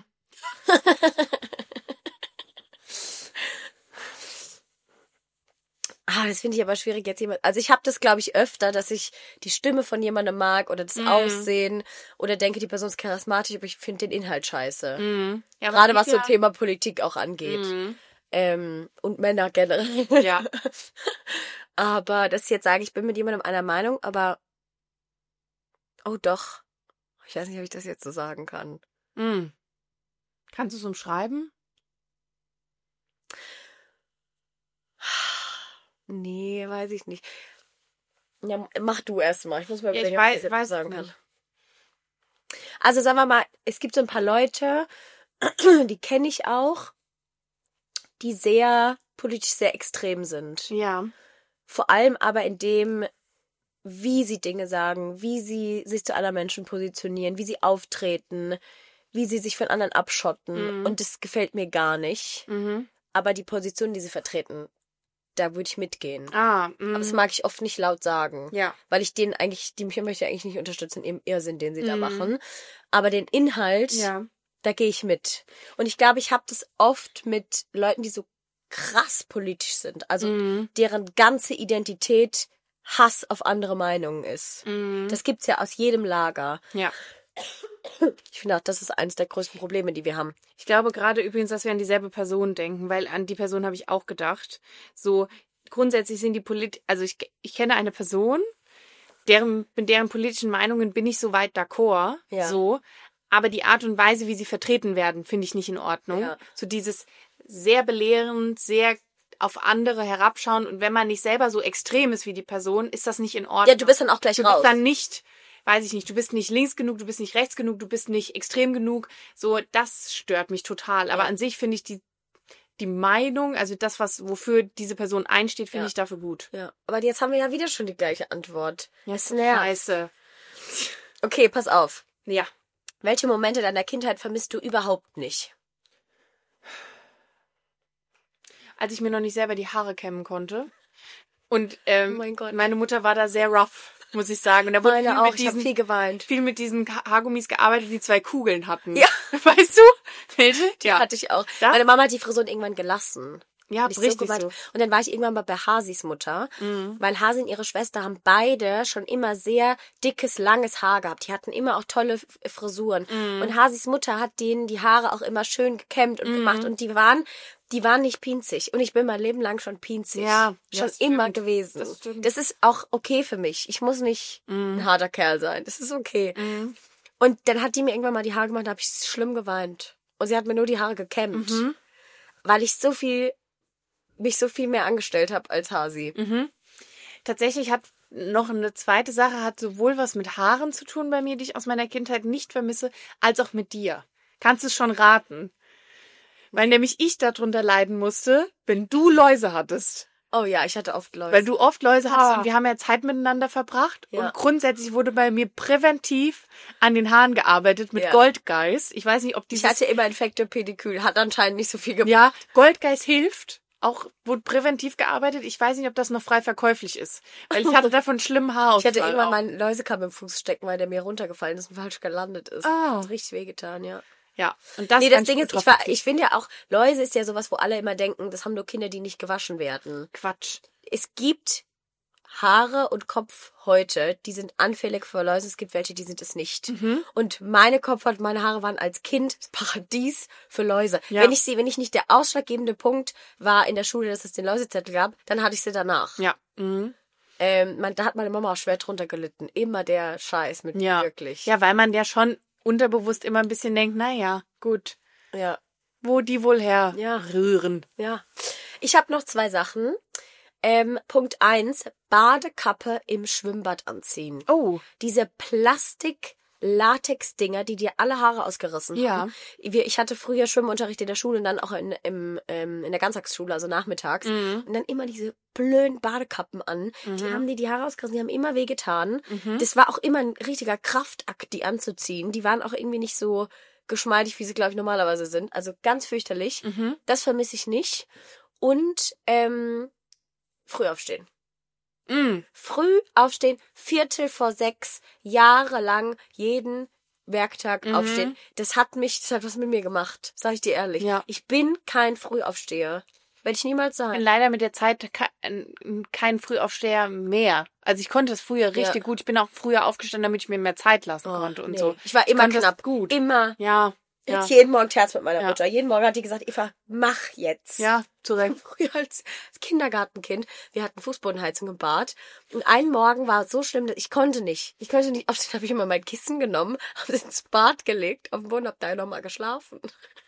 Speaker 1: Ah, das finde ich aber schwierig jetzt jemand. Also ich habe das, glaube ich, öfter, dass ich die Stimme von jemandem mag oder das
Speaker 2: Mhm.
Speaker 1: Aussehen oder denke, die Person ist charismatisch, aber ich finde den Inhalt scheiße.
Speaker 2: Mhm. Ja,
Speaker 1: Gerade
Speaker 2: ich
Speaker 1: was so
Speaker 2: ja-
Speaker 1: Thema Politik auch angeht.
Speaker 2: Mhm.
Speaker 1: Ähm, und Männer generell.
Speaker 2: Ja.
Speaker 1: Aber das jetzt sage ich, bin mit jemandem einer Meinung, aber oh doch. Ich weiß nicht, ob ich das jetzt so sagen kann.
Speaker 2: Mhm. Kannst du es umschreiben?
Speaker 1: Nee, weiß ich nicht. Ja, mach du erst mal. Ich muss mal
Speaker 2: Ja, ich
Speaker 1: überlegen, ob
Speaker 2: weiß-
Speaker 1: das jetzt
Speaker 2: weiß
Speaker 1: sagen
Speaker 2: es
Speaker 1: kann.
Speaker 2: nicht.
Speaker 1: Also sagen wir mal, es gibt so ein paar Leute, die kenne ich auch, die sehr politisch sehr extrem sind.
Speaker 2: Ja.
Speaker 1: Vor allem aber in dem, wie sie Dinge sagen, wie sie sich zu anderen Menschen positionieren, wie sie auftreten, wie sie sich von anderen abschotten.
Speaker 2: Mhm.
Speaker 1: Und das gefällt mir gar nicht.
Speaker 2: Mhm.
Speaker 1: Aber die Position, die sie vertreten, da würde ich mitgehen.
Speaker 2: Ah, mhm.
Speaker 1: Aber das mag ich oft nicht laut sagen.
Speaker 2: Ja.
Speaker 1: Weil ich den eigentlich, die mich möchte eigentlich nicht unterstützen im Irrsinn, den sie da
Speaker 2: Mhm.
Speaker 1: machen. Aber den Inhalt,
Speaker 2: Ja.
Speaker 1: da gehe ich mit. Und ich glaube, ich habe das oft mit Leuten, die so krass politisch sind. Also
Speaker 2: Mhm.
Speaker 1: deren ganze Identität Hass auf andere Meinungen ist.
Speaker 2: Mhm.
Speaker 1: Das gibt's ja aus jedem Lager.
Speaker 2: Ja.
Speaker 1: Ich finde auch, das ist eines der größten Probleme, die wir haben.
Speaker 2: Ich glaube gerade übrigens, dass wir an dieselbe Person denken, weil an die Person habe ich auch gedacht. So, grundsätzlich sind die Polit... Also ich, ich kenne eine Person, deren, mit deren politischen Meinungen bin ich soweit d'accord.
Speaker 1: Ja.
Speaker 2: So. Aber die Art und Weise, wie sie vertreten werden, finde ich nicht in Ordnung.
Speaker 1: Ja.
Speaker 2: So dieses sehr belehrend, sehr auf andere herabschauen. Und wenn man nicht selber so extrem ist wie die Person, ist das nicht in Ordnung.
Speaker 1: Ja, du bist dann auch gleich
Speaker 2: Du
Speaker 1: raus.
Speaker 2: bist dann nicht, weiß ich nicht, du bist nicht links genug, du bist nicht rechts genug, du bist nicht extrem genug. So, das stört mich total. Aber
Speaker 1: Ja.
Speaker 2: an sich finde ich die, die Meinung, also das, was, wofür diese Person einsteht, finde
Speaker 1: Ja.
Speaker 2: ich dafür gut.
Speaker 1: Ja, aber jetzt haben wir ja wieder schon die gleiche Antwort.
Speaker 2: Ja,
Speaker 1: Es nervt.
Speaker 2: Scheiße.
Speaker 1: Okay, pass auf.
Speaker 2: Ja.
Speaker 1: Welche Momente deiner Kindheit vermisst du überhaupt nicht?
Speaker 2: Als ich mir noch nicht selber die Haare kämmen konnte. Und ähm,
Speaker 1: Oh mein Gott.
Speaker 2: meine Mutter war da sehr rough, muss ich sagen. Und da wurde viel
Speaker 1: Meine auch,
Speaker 2: mit
Speaker 1: ich habe
Speaker 2: diesen,
Speaker 1: viel geweint.
Speaker 2: viel mit diesen Haargummis gearbeitet, die zwei Kugeln hatten.
Speaker 1: Ja.
Speaker 2: Weißt du? Welche?
Speaker 1: Die
Speaker 2: Ja.
Speaker 1: hatte ich auch.
Speaker 2: Das?
Speaker 1: Meine Mama hat die Frisuren irgendwann gelassen.
Speaker 2: Ja,
Speaker 1: Hab ich
Speaker 2: richtig
Speaker 1: geweint.
Speaker 2: so.
Speaker 1: Und dann war ich irgendwann mal bei Hasis Mutter,
Speaker 2: Mhm.
Speaker 1: weil Hasi und ihre Schwester haben beide schon immer sehr dickes, langes Haar gehabt. Die hatten immer auch tolle F- Frisuren.
Speaker 2: Mhm.
Speaker 1: Und Hasis Mutter hat denen die Haare auch immer schön gekämmt und
Speaker 2: Mhm.
Speaker 1: gemacht. Und die waren, die waren nicht pinzig. Und ich bin mein Leben lang schon pinzig.
Speaker 2: Ja,
Speaker 1: schon
Speaker 2: das
Speaker 1: immer
Speaker 2: stimmt.
Speaker 1: gewesen.
Speaker 2: Das stimmt.
Speaker 1: Das ist auch okay für mich. Ich muss nicht
Speaker 2: Mhm.
Speaker 1: ein harter Kerl sein. Das ist okay.
Speaker 2: Mhm.
Speaker 1: Und dann hat die mir irgendwann mal die Haare gemacht, da habe ich schlimm geweint. Und sie hat mir nur die Haare gekämmt.
Speaker 2: Mhm.
Speaker 1: Weil ich so viel, mich so viel mehr angestellt habe als Hasi.
Speaker 2: Mhm. Tatsächlich hat noch eine zweite Sache, hat sowohl was mit Haaren zu tun bei mir, die ich aus meiner Kindheit nicht vermisse, als auch mit dir. Kannst du es schon raten? Weil nämlich ich darunter leiden musste, wenn du Läuse hattest.
Speaker 1: Oh ja, ich hatte oft Läuse.
Speaker 2: Weil du oft Läuse hattest
Speaker 1: Ah.
Speaker 2: und wir haben ja Zeit miteinander verbracht.
Speaker 1: Ja.
Speaker 2: Und grundsätzlich wurde bei mir präventiv an den Haaren gearbeitet mit
Speaker 1: Ja.
Speaker 2: Goldgeist. Ich weiß nicht, ob
Speaker 1: ich
Speaker 2: dieses...
Speaker 1: hatte immer Infekte Pedikül, hat anscheinend nicht so viel gemacht.
Speaker 2: Ja, Goldgeist hilft. Auch wurde präventiv gearbeitet. Ich weiß nicht, ob das noch frei verkäuflich ist. Weil ich hatte davon schlimmen Haarausfall.
Speaker 1: Ich hatte irgendwann
Speaker 2: auch.
Speaker 1: meinen Läusekamm im Fuß stecken, weil der mir runtergefallen ist und falsch gelandet ist.
Speaker 2: Ah.
Speaker 1: Hat richtig wehgetan, ja.
Speaker 2: Ja, und das
Speaker 1: Nee,
Speaker 2: kann
Speaker 1: das Ding
Speaker 2: gut
Speaker 1: ist,
Speaker 2: drauf
Speaker 1: ich, war,
Speaker 2: verzichten.
Speaker 1: ich finde ja auch, Läuse ist ja sowas, wo alle immer denken, das haben nur Kinder, die nicht gewaschen werden.
Speaker 2: Quatsch.
Speaker 1: Es gibt Haare und Kopfhäute, die sind anfällig für Läuse. Es gibt welche, die sind es nicht.
Speaker 2: Mhm.
Speaker 1: Und meine Kopfhaut, meine Haare waren als Kind das Paradies für Läuse.
Speaker 2: Ja.
Speaker 1: Wenn ich sie, wenn ich nicht der ausschlaggebende Punkt war in der Schule, dass es den Läusezettel gab, dann hatte ich sie danach.
Speaker 2: Ja. Mhm.
Speaker 1: Ähm, man, da hat meine Mama auch schwer drunter gelitten. Immer der Scheiß mit
Speaker 2: Ja.
Speaker 1: wirklich.
Speaker 2: Ja, weil man ja schon unterbewusst immer ein bisschen denkt, naja, gut,
Speaker 1: Ja.
Speaker 2: wo die wohl her
Speaker 1: Ja.
Speaker 2: rühren.
Speaker 1: Ja. Ich habe noch zwei Sachen. Ähm, Punkt eins, Badekappe im Schwimmbad anziehen.
Speaker 2: Oh,
Speaker 1: Diese Plastik-Latex-Dinger, die dir alle Haare ausgerissen
Speaker 2: Ja.
Speaker 1: haben. Wir, ich hatte früher Schwimmunterricht in der Schule und dann auch in, im, ähm, in der Ganztagsschule, also nachmittags.
Speaker 2: Mhm.
Speaker 1: Und dann immer diese blöden Badekappen an. Die
Speaker 2: Mhm.
Speaker 1: haben dir die Haare ausgerissen, die haben immer wehgetan.
Speaker 2: Mhm.
Speaker 1: Das war auch immer ein richtiger Kraftakt, die anzuziehen. Die waren auch irgendwie nicht so geschmeidig, wie sie, glaube ich, normalerweise sind. Also ganz fürchterlich.
Speaker 2: Mhm.
Speaker 1: Das vermisse ich nicht. Und ähm, früh aufstehen.
Speaker 2: Mhm.
Speaker 1: Früh aufstehen, Viertel vor sechs, jahrelang jeden Werktag
Speaker 2: Mhm.
Speaker 1: aufstehen. Das hat mich, das hat was mit mir gemacht, sag ich dir ehrlich.
Speaker 2: Ja.
Speaker 1: Ich bin kein Frühaufsteher. Werde ich niemals
Speaker 2: bin
Speaker 1: sein.
Speaker 2: leider mit der Zeit kein, kein Frühaufsteher mehr. Also ich konnte es früher richtig
Speaker 1: Ja.
Speaker 2: gut. Ich bin auch früher aufgestanden, damit ich mir mehr Zeit lassen
Speaker 1: Oh,
Speaker 2: konnte und
Speaker 1: nee.
Speaker 2: so.
Speaker 1: Ich war immer
Speaker 2: konnte das
Speaker 1: knapp.
Speaker 2: gut.
Speaker 1: Immer.
Speaker 2: Ja, ja,
Speaker 1: Jetzt jeden Morgen Terz mit meiner
Speaker 2: Ja.
Speaker 1: Mutter. Jeden Morgen hat die gesagt, Eva, mach jetzt.
Speaker 2: ja, zu Recht.
Speaker 1: Früher als Kindergartenkind. Wir hatten Fußbodenheizung im Bad. Und einen Morgen war es so schlimm, dass ich konnte nicht. Ich konnte nicht aufstehen. Habe ich immer mein Kissen genommen, habe es ins Bad gelegt, auf den Boden, habe da nochmal geschlafen.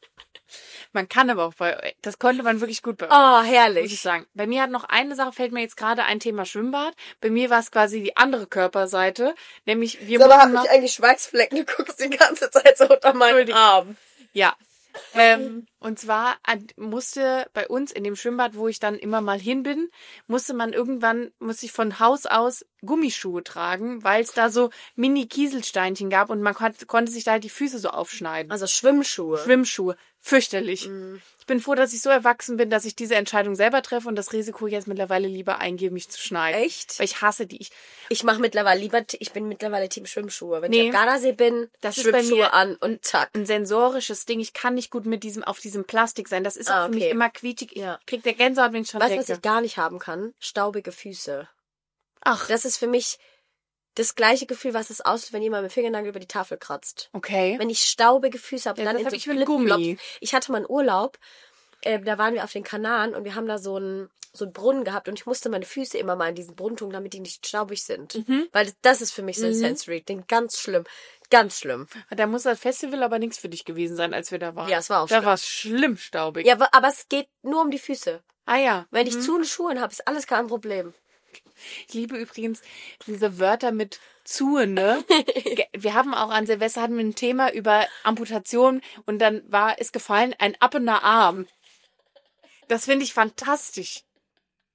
Speaker 2: Man kann aber auch bei, das konnte man wirklich gut bei
Speaker 1: Oh,
Speaker 2: muss ich
Speaker 1: herrlich.
Speaker 2: sagen. Bei mir hat noch eine Sache, fällt mir jetzt gerade ein Thema Schwimmbad. Bei mir war es quasi die andere Körperseite, nämlich wir
Speaker 1: Aber
Speaker 2: mussten
Speaker 1: hab
Speaker 2: noch,
Speaker 1: ich eigentlich Schweißflecken? Du guckst die ganze Zeit so unter meinen
Speaker 2: Entschuldigung.
Speaker 1: Arm.
Speaker 2: ja. Ähm, und zwar an- musste bei uns in dem Schwimmbad, wo ich dann immer mal hin bin, musste man irgendwann, musste ich von Haus aus Gummischuhe tragen, weil es da so Mini-Kieselsteinchen gab und man kon- konnte sich da halt die Füße so aufschneiden.
Speaker 1: Also Schwimmschuhe.
Speaker 2: Schwimmschuhe. Fürchterlich.
Speaker 1: Mhm.
Speaker 2: Ich bin froh, dass ich so erwachsen bin, dass ich diese Entscheidung selber treffe und das Risiko jetzt mittlerweile lieber eingehe, mich zu schneiden.
Speaker 1: Echt?
Speaker 2: Weil ich hasse die. Ich,
Speaker 1: Ich mache mittlerweile lieber, ich bin mittlerweile Team Schwimmschuhe. Wenn
Speaker 2: Nee.
Speaker 1: ich am Gardasee bin,
Speaker 2: Das ist bei
Speaker 1: Schwimmschuhe
Speaker 2: mir-
Speaker 1: an und zack.
Speaker 2: ein sensorisches Ding. Ich kann nicht gut mit diesem, auf diesem Plastik sein. Das ist auch
Speaker 1: Ah,
Speaker 2: für mich
Speaker 1: okay.
Speaker 2: immer quietschig. Ich
Speaker 1: Ja.
Speaker 2: krieg der Gänsehaut, wenn ich schon
Speaker 1: Weißt du, was
Speaker 2: denke.
Speaker 1: ich gar nicht haben kann? Staubige Füße.
Speaker 2: Ach,
Speaker 1: Das ist für mich das gleiche Gefühl, was es auslöst, wenn jemand mit dem Fingernagel über die Tafel kratzt.
Speaker 2: okay.
Speaker 1: Wenn ich staubige Füße habe und
Speaker 2: Ja,
Speaker 1: dann
Speaker 2: das
Speaker 1: in
Speaker 2: hab
Speaker 1: so
Speaker 2: ich mit
Speaker 1: Flipflops.
Speaker 2: Gummi.
Speaker 1: Ich hatte mal einen Urlaub, äh, da waren wir auf den Kanaren und wir haben da so einen, so einen Brunnen gehabt und ich musste meine Füße immer mal in diesen Brunnen tun, damit die nicht staubig sind.
Speaker 2: Mhm.
Speaker 1: Weil das, das ist für mich so ein
Speaker 2: Mhm.
Speaker 1: Sensory Ding. Ganz schlimm. Ganz schlimm.
Speaker 2: Da muss das Festival aber nichts für dich gewesen sein, als wir da waren.
Speaker 1: Ja, es war auch
Speaker 2: Da
Speaker 1: schlimm.
Speaker 2: war es schlimm staubig.
Speaker 1: Ja, aber- aber es geht nur um die Füße.
Speaker 2: Ah ja.
Speaker 1: Wenn ich
Speaker 2: Mhm.
Speaker 1: zu einen Schuhen habe, ist alles kein Problem.
Speaker 2: Ich liebe übrigens diese Wörter mit zu, ne? Ge- Wir haben auch an Silvester hatten wir ein Thema über Amputation und dann war es gefallen, ein abender Arm. Das finde ich fantastisch.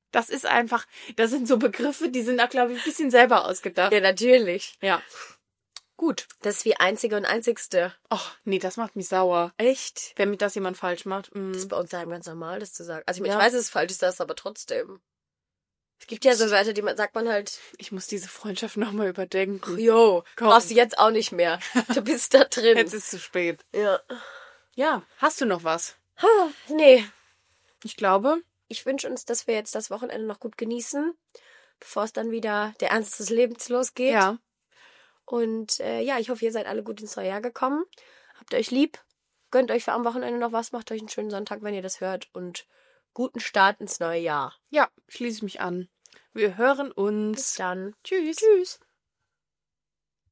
Speaker 2: Das ist einfach, das sind so Begriffe, die sind auch, glaube ich, ein bisschen selber ausgedacht.
Speaker 1: Ja, natürlich.
Speaker 2: Ja. Gut.
Speaker 1: Das ist wie Einzige und Einzigste.
Speaker 2: Ach, nee, das macht mich sauer.
Speaker 1: Echt?
Speaker 2: Wenn mir das jemand falsch macht. Mm.
Speaker 1: Das ist bei uns daheim ganz normal, das zu sagen. Also ich,
Speaker 2: Ja.
Speaker 1: ich weiß, dass es falsch ist, das aber trotzdem. Es gibt ja so Wörter, die man sagt man halt,
Speaker 2: Ich muss diese Freundschaft nochmal überdenken.
Speaker 1: jo,
Speaker 2: Komm.
Speaker 1: brauchst du jetzt auch nicht mehr. Du bist da drin.
Speaker 2: Jetzt ist es zu spät.
Speaker 1: Ja.
Speaker 2: Ja, hast du noch was?
Speaker 1: Ha, nee.
Speaker 2: Ich glaube,
Speaker 1: Ich wünsche uns, dass wir jetzt das Wochenende noch gut genießen, bevor es dann wieder der Ernst des Lebens losgeht.
Speaker 2: ja.
Speaker 1: Und äh, ja, ich hoffe, ihr seid alle gut ins neue Jahr gekommen. Habt euch lieb. Gönnt euch für am Wochenende noch was. Macht euch einen schönen Sonntag, wenn ihr das hört. Und guten Start ins neue Jahr.
Speaker 2: Ja, schließe ich mich an. Wir hören uns.
Speaker 1: Bis dann.
Speaker 2: Tschüss.
Speaker 1: Tschüss.